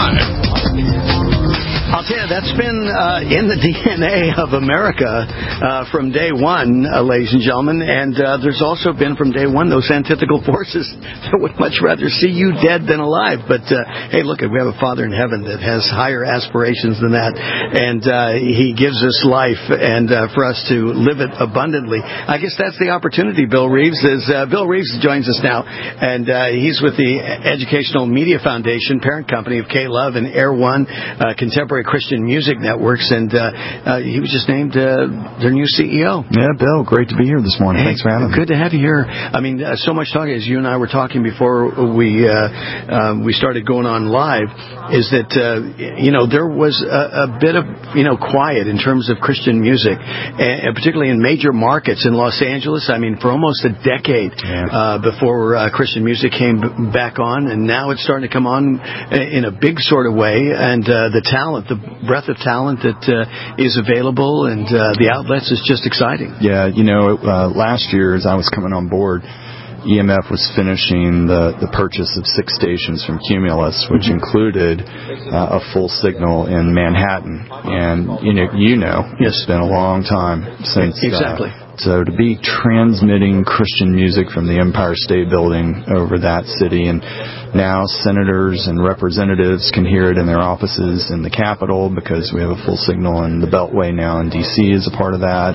live. I'll tell you, that's been uh, in the D N A of America uh, from day one, uh, ladies and gentlemen. And uh, there's also been from day one those antithetical forces that would much rather see you dead than alive. But, uh, hey, look, we have a Father in heaven that has higher aspirations than that. And uh, he gives us life and uh, for us to live it abundantly. I guess that's the opportunity, Bill Reeves. Is uh, Bill Reeves joins us now. And uh, he's with the Educational Media Foundation, parent company of K-Love and Air One, uh, Contemporary Christian Music Networks, and uh, uh, he was just named uh, their new C E O. Yeah, Bill, great to be here this morning. Hey, thanks for having me. Good to have you here. I mean, uh, so much talking, as you and I were talking before we uh, um, we started going on live, is that, uh, you know, there was a, a bit of, you know, quiet in terms of Christian music, and particularly in major markets in Los Angeles. I mean, for almost a decade yeah. uh, before uh, Christian music came b- back on, and now it's starting to come on in a big sort of way, and uh, the talent, the breadth of talent that uh, is available and uh, the outlets is just exciting. Yeah, you know, uh, last year as I was coming on board, E M F was finishing the, the purchase of six stations from Cumulus, which mm-hmm. included uh, a full signal in Manhattan. And, you know, you know yes. it's been a long time since... Exactly. Uh, So to be transmitting Christian music from the Empire State Building over that city, and now senators and representatives can hear it in their offices in the Capitol because we have a full signal in the Beltway now, and D C is a part of that.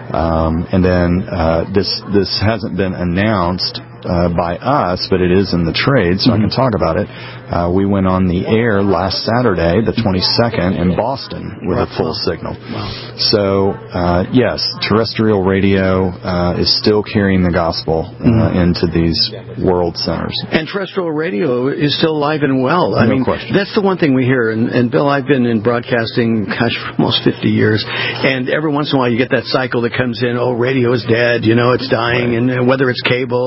Um, and then uh, this this hasn't been announced uh, by us, but it is in the trade, so mm-hmm. I can talk about it. Uh, we went on the air last Saturday, the twenty-second, in Boston with a full signal. Wow. So, uh, yes, terrestrial radio uh, is still carrying the gospel uh, mm-hmm. into these world centers. And terrestrial radio is still alive and well. I no mean, question. That's the one thing we hear. And, and Bill, I've been in broadcasting, gosh, for almost fifty years. And every once in a while you get that cycle that comes in, oh, radio is dead, you know, it's dying. Right. And whether it's cable or,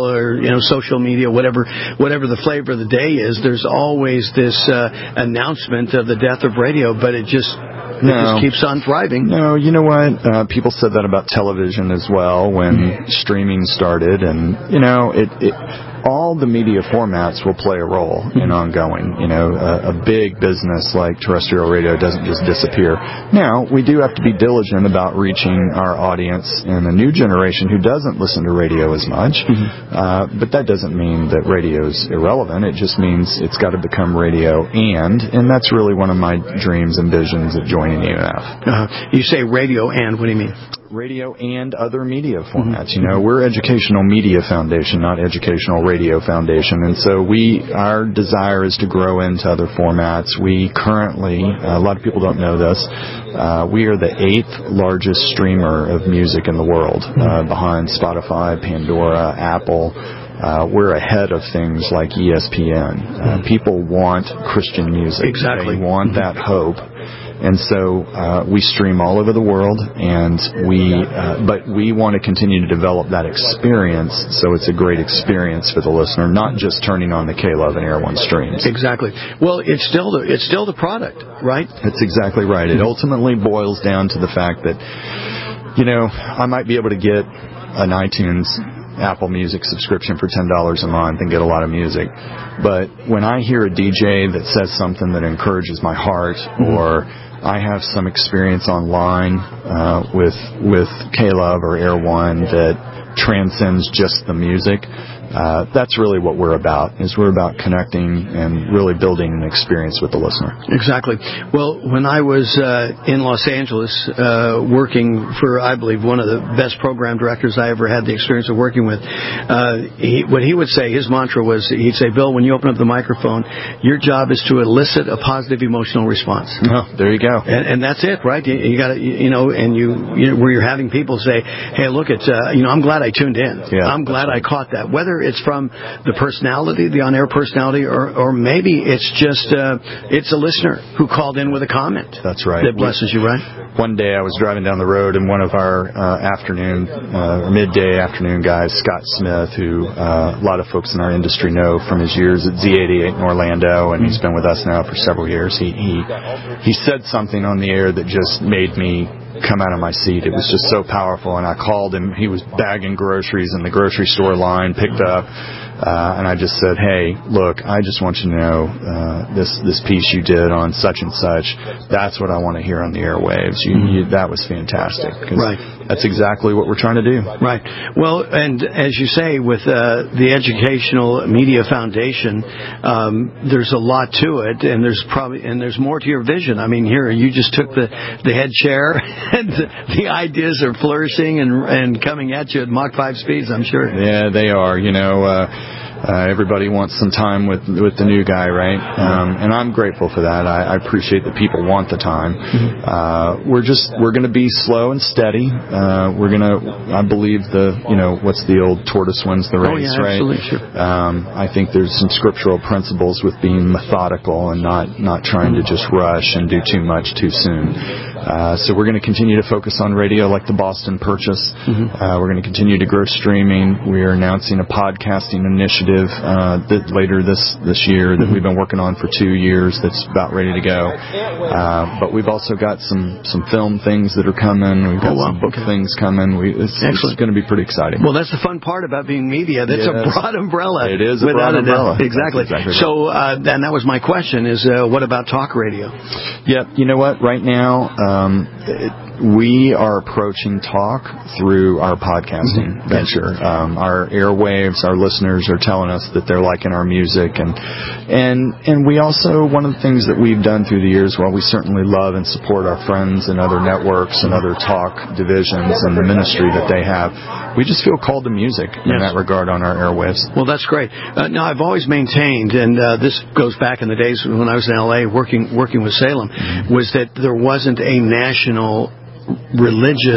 you know, social media, whatever, whatever the flavor of the day is, there's always this uh, announcement of the death of radio, but it just, it No. just keeps on thriving. No, you know what? Uh, people said that about television as well when mm-hmm. streaming started, and you know, it, it all the media formats will play a role in ongoing. You know, a, a big business like terrestrial radio doesn't just disappear. Now, we do have to be diligent about reaching our audience in a new generation who doesn't listen to radio as much. Mm-hmm. Uh, but that doesn't mean that radio's irrelevant. It just means it's got to become radio and, and that's really one of my dreams and visions of joining E M F. Uh, you say radio and, what do you mean? Radio and other media formats. You know, we're Educational Media Foundation, not Educational Radio Foundation, and so we, our desire is to grow into other formats. We currently, uh, a lot of people don't know this, uh, we are the eighth largest streamer of music in the world, uh, behind Spotify, Pandora, Apple. Uh, we're ahead of things like E S P N. Uh, people want Christian music. Exactly. They want that hope. And so uh, we stream all over the world, and we, uh, but we want to continue to develop that experience so it's a great experience for the listener, not just turning on the K-Love and Air One streams. Exactly. Well, it's still the it's still the product, right? That's exactly right. It ultimately boils down to the fact that, you know, I might be able to get an iTunes Apple Music subscription for ten dollars a month and get a lot of music. But when I hear a D J that says something that encourages my heart, mm-hmm. or I have some experience online uh, with with K-Love or Air One that transcends just the music, uh, that's really what we're about, is we're about connecting and really building an experience with the listener. Exactly. Well, when I was uh, in Los Angeles uh, working for, I believe, one of the best program directors I ever had the experience of working with, uh, he, what he would say, his mantra was, he'd say, Bill, when you open up the microphone, your job is to elicit a positive emotional response. Oh, there you go. And, and that's it, right? You, you got to, you know, and you, you where you're having people say, hey, look, it's, uh, you know, I'm glad I tuned in. Yeah, I'm glad right. I caught that. Whether it's from the personality, the on-air personality, or, or maybe it's just uh, it's a listener who called in with a comment. That's right. That blesses you, right? One day I was driving down the road, and one of our uh, afternoon, uh, midday afternoon guys, Scott Smith, who uh, a lot of folks in our industry know from his years at Z eighty-eight in Orlando, and he's been with us now for several years. He he he said something on the air that just made me come out of my seat. It was just so powerful, and I called him. He was bagging groceries in the grocery store line, picked up, uh, and I just said, hey, look, I just want you to know uh, this this piece you did on such and such, that's what I want to hear on the airwaves. You, you, that was fantastic. Right. That's exactly what we're trying to do. Right. Well, and as you say, with uh, the Educational Media Foundation, um, there's a lot to it, and there's probably and there's more to your vision. I mean, here you just took the, the head chair, and the ideas are flourishing and and coming at you at Mach five speeds, I'm sure. Yeah, they are. You know, uh, uh, everybody wants some time with with the new guy, right? Um, and I'm grateful for that. I, I appreciate that people want the time. Uh, we're just we're going to be slow and steady. Uh, we're going to, I believe the, you know, what's the old tortoise wins the race, oh, yeah, right? Absolutely, sure. Um, I think there's some scriptural principles with being methodical and not, not trying to just rush and do too much too soon. Uh, so we're going to continue to focus on radio like the Boston Purchase. Mm-hmm. Uh, we're going to continue to grow streaming. We are announcing a podcasting initiative uh, th- later this, this year that mm-hmm. we've been working on for two years that's about ready to go. Uh, but we've also got some, some film things that are coming. We've got oh, wow. some book okay. things coming. We, it's, it's going to be pretty exciting. Well, that's the fun part about being media. That's yes. a broad umbrella. It is a broad umbrella. Exactly. exactly right. So, uh, and that was my question is, uh, what about talk radio? Yeah, you know what? Right now, um, it, we are approaching talk through our podcasting mm-hmm. venture. Um, our airwaves, our listeners are telling us that they're liking our music, and and and we also, one of the things that we've done through the years, while we certainly love and support our friends and other networks and other talk divisions and the ministry that they have, we just feel called to music in yes. that regard on our airwaves. Well, that's great. Uh, now, I've always maintained, and uh, this goes back in the days when I was in L A working working with Salem, mm-hmm. was that there wasn't a national religious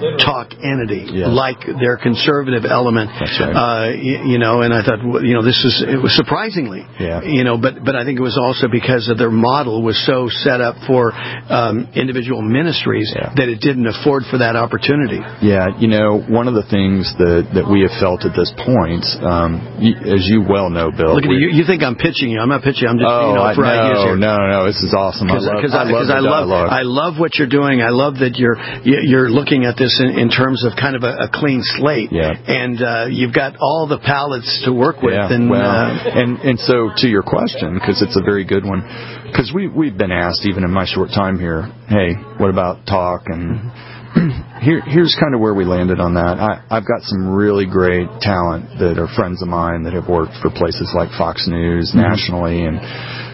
talk entity, yes. like their conservative element. That's right. Uh, you, you know, and I thought, you know, this is, it was surprisingly, yeah. you know, but, but I think it was also because of their model was so set up for um, individual ministries yeah. that it didn't afford for that opportunity. Yeah, you know, one of the things that, that we have felt at this point, um, you, as you well know, Bill. Look at you, you think I'm pitching you. I'm not pitching you. I'm just, oh, you know, for I, no, ideas here. No, no, no. This is awesome. I love, Cause I, I love I, the love, I love what you're doing. I love that you're you're looking at this in, in terms of kind of a, a clean slate. Yeah. And uh, you've got all the palettes to work with. Yeah, and, well, uh, and and so to your question, because it's a very good one, because we we've been asked even in my short time here, hey, what about talk? And here here's kind of where we landed on that. I, I've got some really great talent that are friends of mine that have worked for places like Fox News mm-hmm. nationally, and.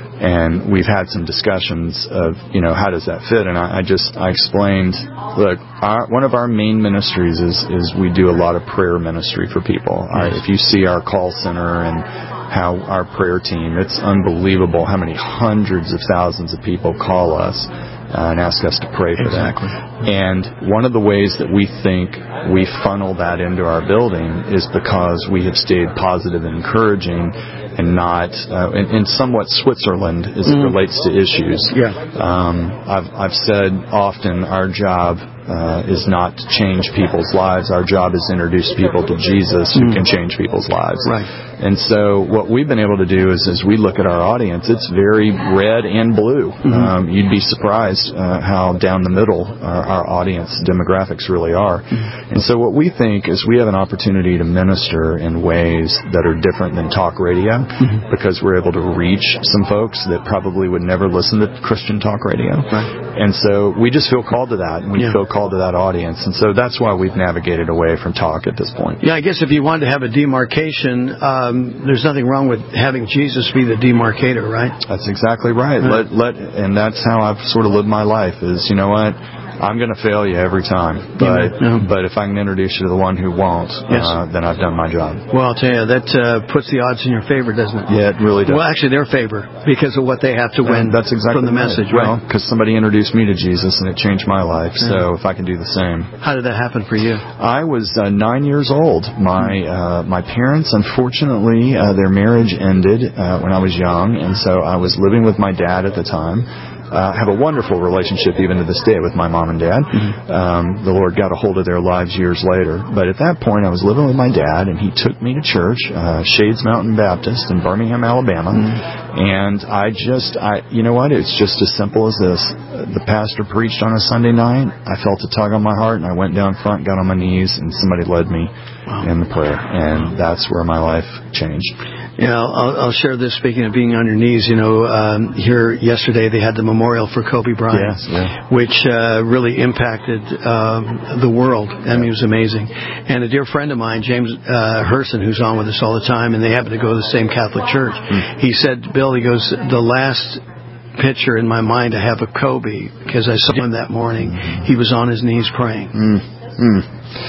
And we've had some discussions of, you know, how does that fit? And I, I just, I explained, look, our, one of our main ministries is, is we do a lot of prayer ministry for people. Our, if you see our call center and how our prayer team, it's unbelievable how many hundreds of thousands of people call us uh, and ask us to pray for exactly. them. And one of the ways that we think we funnel that into our building is because we have stayed positive and encouraging and not, uh, in, in somewhat Switzerland as it mm. relates to issues. Yeah. Um, I've, I've said often our job uh, is not to change people's lives. Our job is to introduce people to Jesus who mm. can change people's lives. Right. And so what we've been able to do is, as we look at our audience, it's very red and blue. Mm-hmm. Um, you'd be surprised uh, how down the middle our, our audience demographics really are. Mm-hmm. And so what we think is we have an opportunity to minister in ways that are different than talk radio mm-hmm. because we're able to reach some folks that probably would never listen to Christian talk radio. Right. And so we just feel called to that, and we yeah. feel called to that audience. And so that's why we've navigated away from talk at this point. Yeah, I guess if you wanted to have a demarcation, um, there's nothing wrong with having Jesus be the demarcator, right? That's exactly right. right. Let let, and that's how I've sort of lived my life. Is, you know what? I'm going to fail you every time, but yeah. but if I can introduce you to the one who won't, yes. uh, then I've done my job. Well, I'll tell you, that uh, puts the odds in your favor, doesn't it? Yeah, it really does. Well, actually, their favor, because of what they have to win and that's exactly from the right. message, well, right? Because somebody introduced me to Jesus, and it changed my life, yeah. so if I can do the same. How did that happen for you? I was uh, nine years old. My uh, my parents, unfortunately, uh, their marriage ended uh, when I was young, and so I was living with my dad at the time. Uh, have a wonderful relationship even to this day with my mom and dad. Mm-hmm. Um, the Lord got a hold of their lives years later. But at that point, I was living with my dad, and he took me to church, uh, Shades Mountain Baptist in Birmingham, Alabama. Mm-hmm. And I just, I, you know what? It's just as simple as this. The pastor preached on a Sunday night. I felt a tug on my heart, and I went down front, got on my knees, and somebody led me wow. in the prayer. And that's where my life changed. Yeah, I'll, I'll share this. Speaking of being on your knees, you know, um, here yesterday they had the memorial for Kobe Bryant, yes, yeah. which uh, really impacted um, the world. I mean, it was amazing. And a dear friend of mine, James uh, Herson, who's on with us all the time, and they happen to go to the same Catholic church. Mm. He said, Bill, he goes, the last picture in my mind I have of Kobe, because I saw him that morning, mm. he was on his knees praying. Mm. Mm.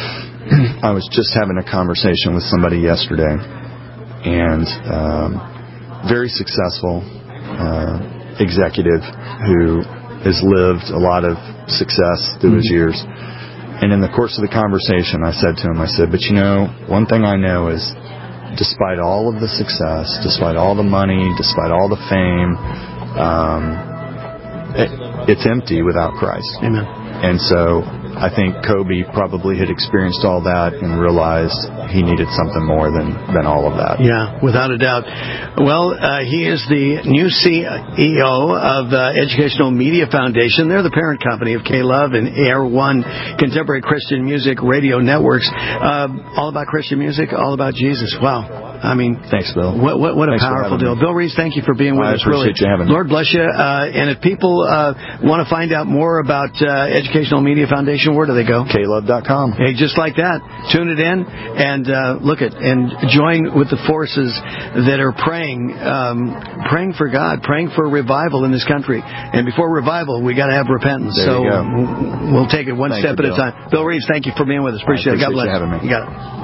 I was just having a conversation with somebody yesterday. And um, very successful uh, executive who has lived a lot of success through mm-hmm. his years. And in the course of the conversation, I said to him, I said, but you know, one thing I know is despite all of the success, despite all the money, despite all the fame, um, it, it's empty without Christ. Amen. And so I think Kobe probably had experienced all that and realized he needed something more than, than all of that. Yeah, without a doubt. Well, uh, he is the new C E O of the Educational Media Foundation. They're the parent company of K-Love and Air One Contemporary Christian Music Radio Networks. Uh, all about Christian music, all about Jesus. Wow. I mean, thanks, Bill. What, what, what a thanks powerful deal. Me. Bill Reeves, thank you for being with I us. Appreciate really. you having me. Lord bless you. Uh, and if people uh, want to find out more about uh, Educational Media Foundation, where do they go? K love dot com. Hey, just like that. Tune it in and uh, look at and join with the forces that are praying, um, praying for God, praying for revival in this country. And before revival, we got to have repentance. There so you go. we'll take it one thank step you, at Bill. a time. Bill Reeves, thank you for being with us. Appreciate, appreciate it. God bless you having me. You got it.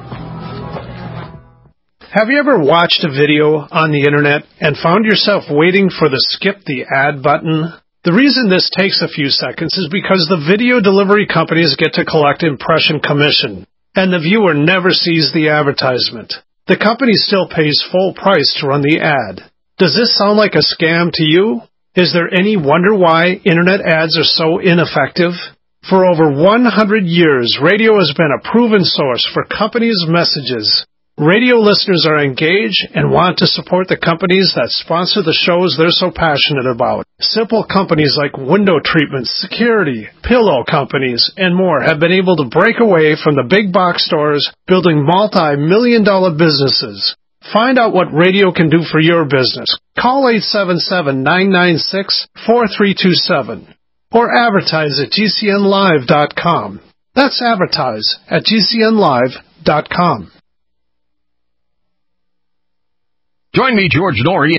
Have you ever watched a video on the internet and found yourself waiting for the skip the ad button? The reason this takes a few seconds is because the video delivery companies get to collect impression commission, and the viewer never sees the advertisement. The company still pays full price to run the ad. Does this sound like a scam to you? Is there any wonder why internet ads are so ineffective? For over one hundred years, radio has been a proven source for companies' messages. Radio listeners are engaged and want to support the companies that sponsor the shows they're so passionate about. Simple companies like window treatments, security, pillow companies, and more have been able to break away from the big box stores, building multi-million dollar businesses. Find out what radio can do for your business. Call eight seven seven, nine nine six, four three two seven or advertise at G C N live dot com. That's advertise at G C N live dot com. Join me, George Norrie.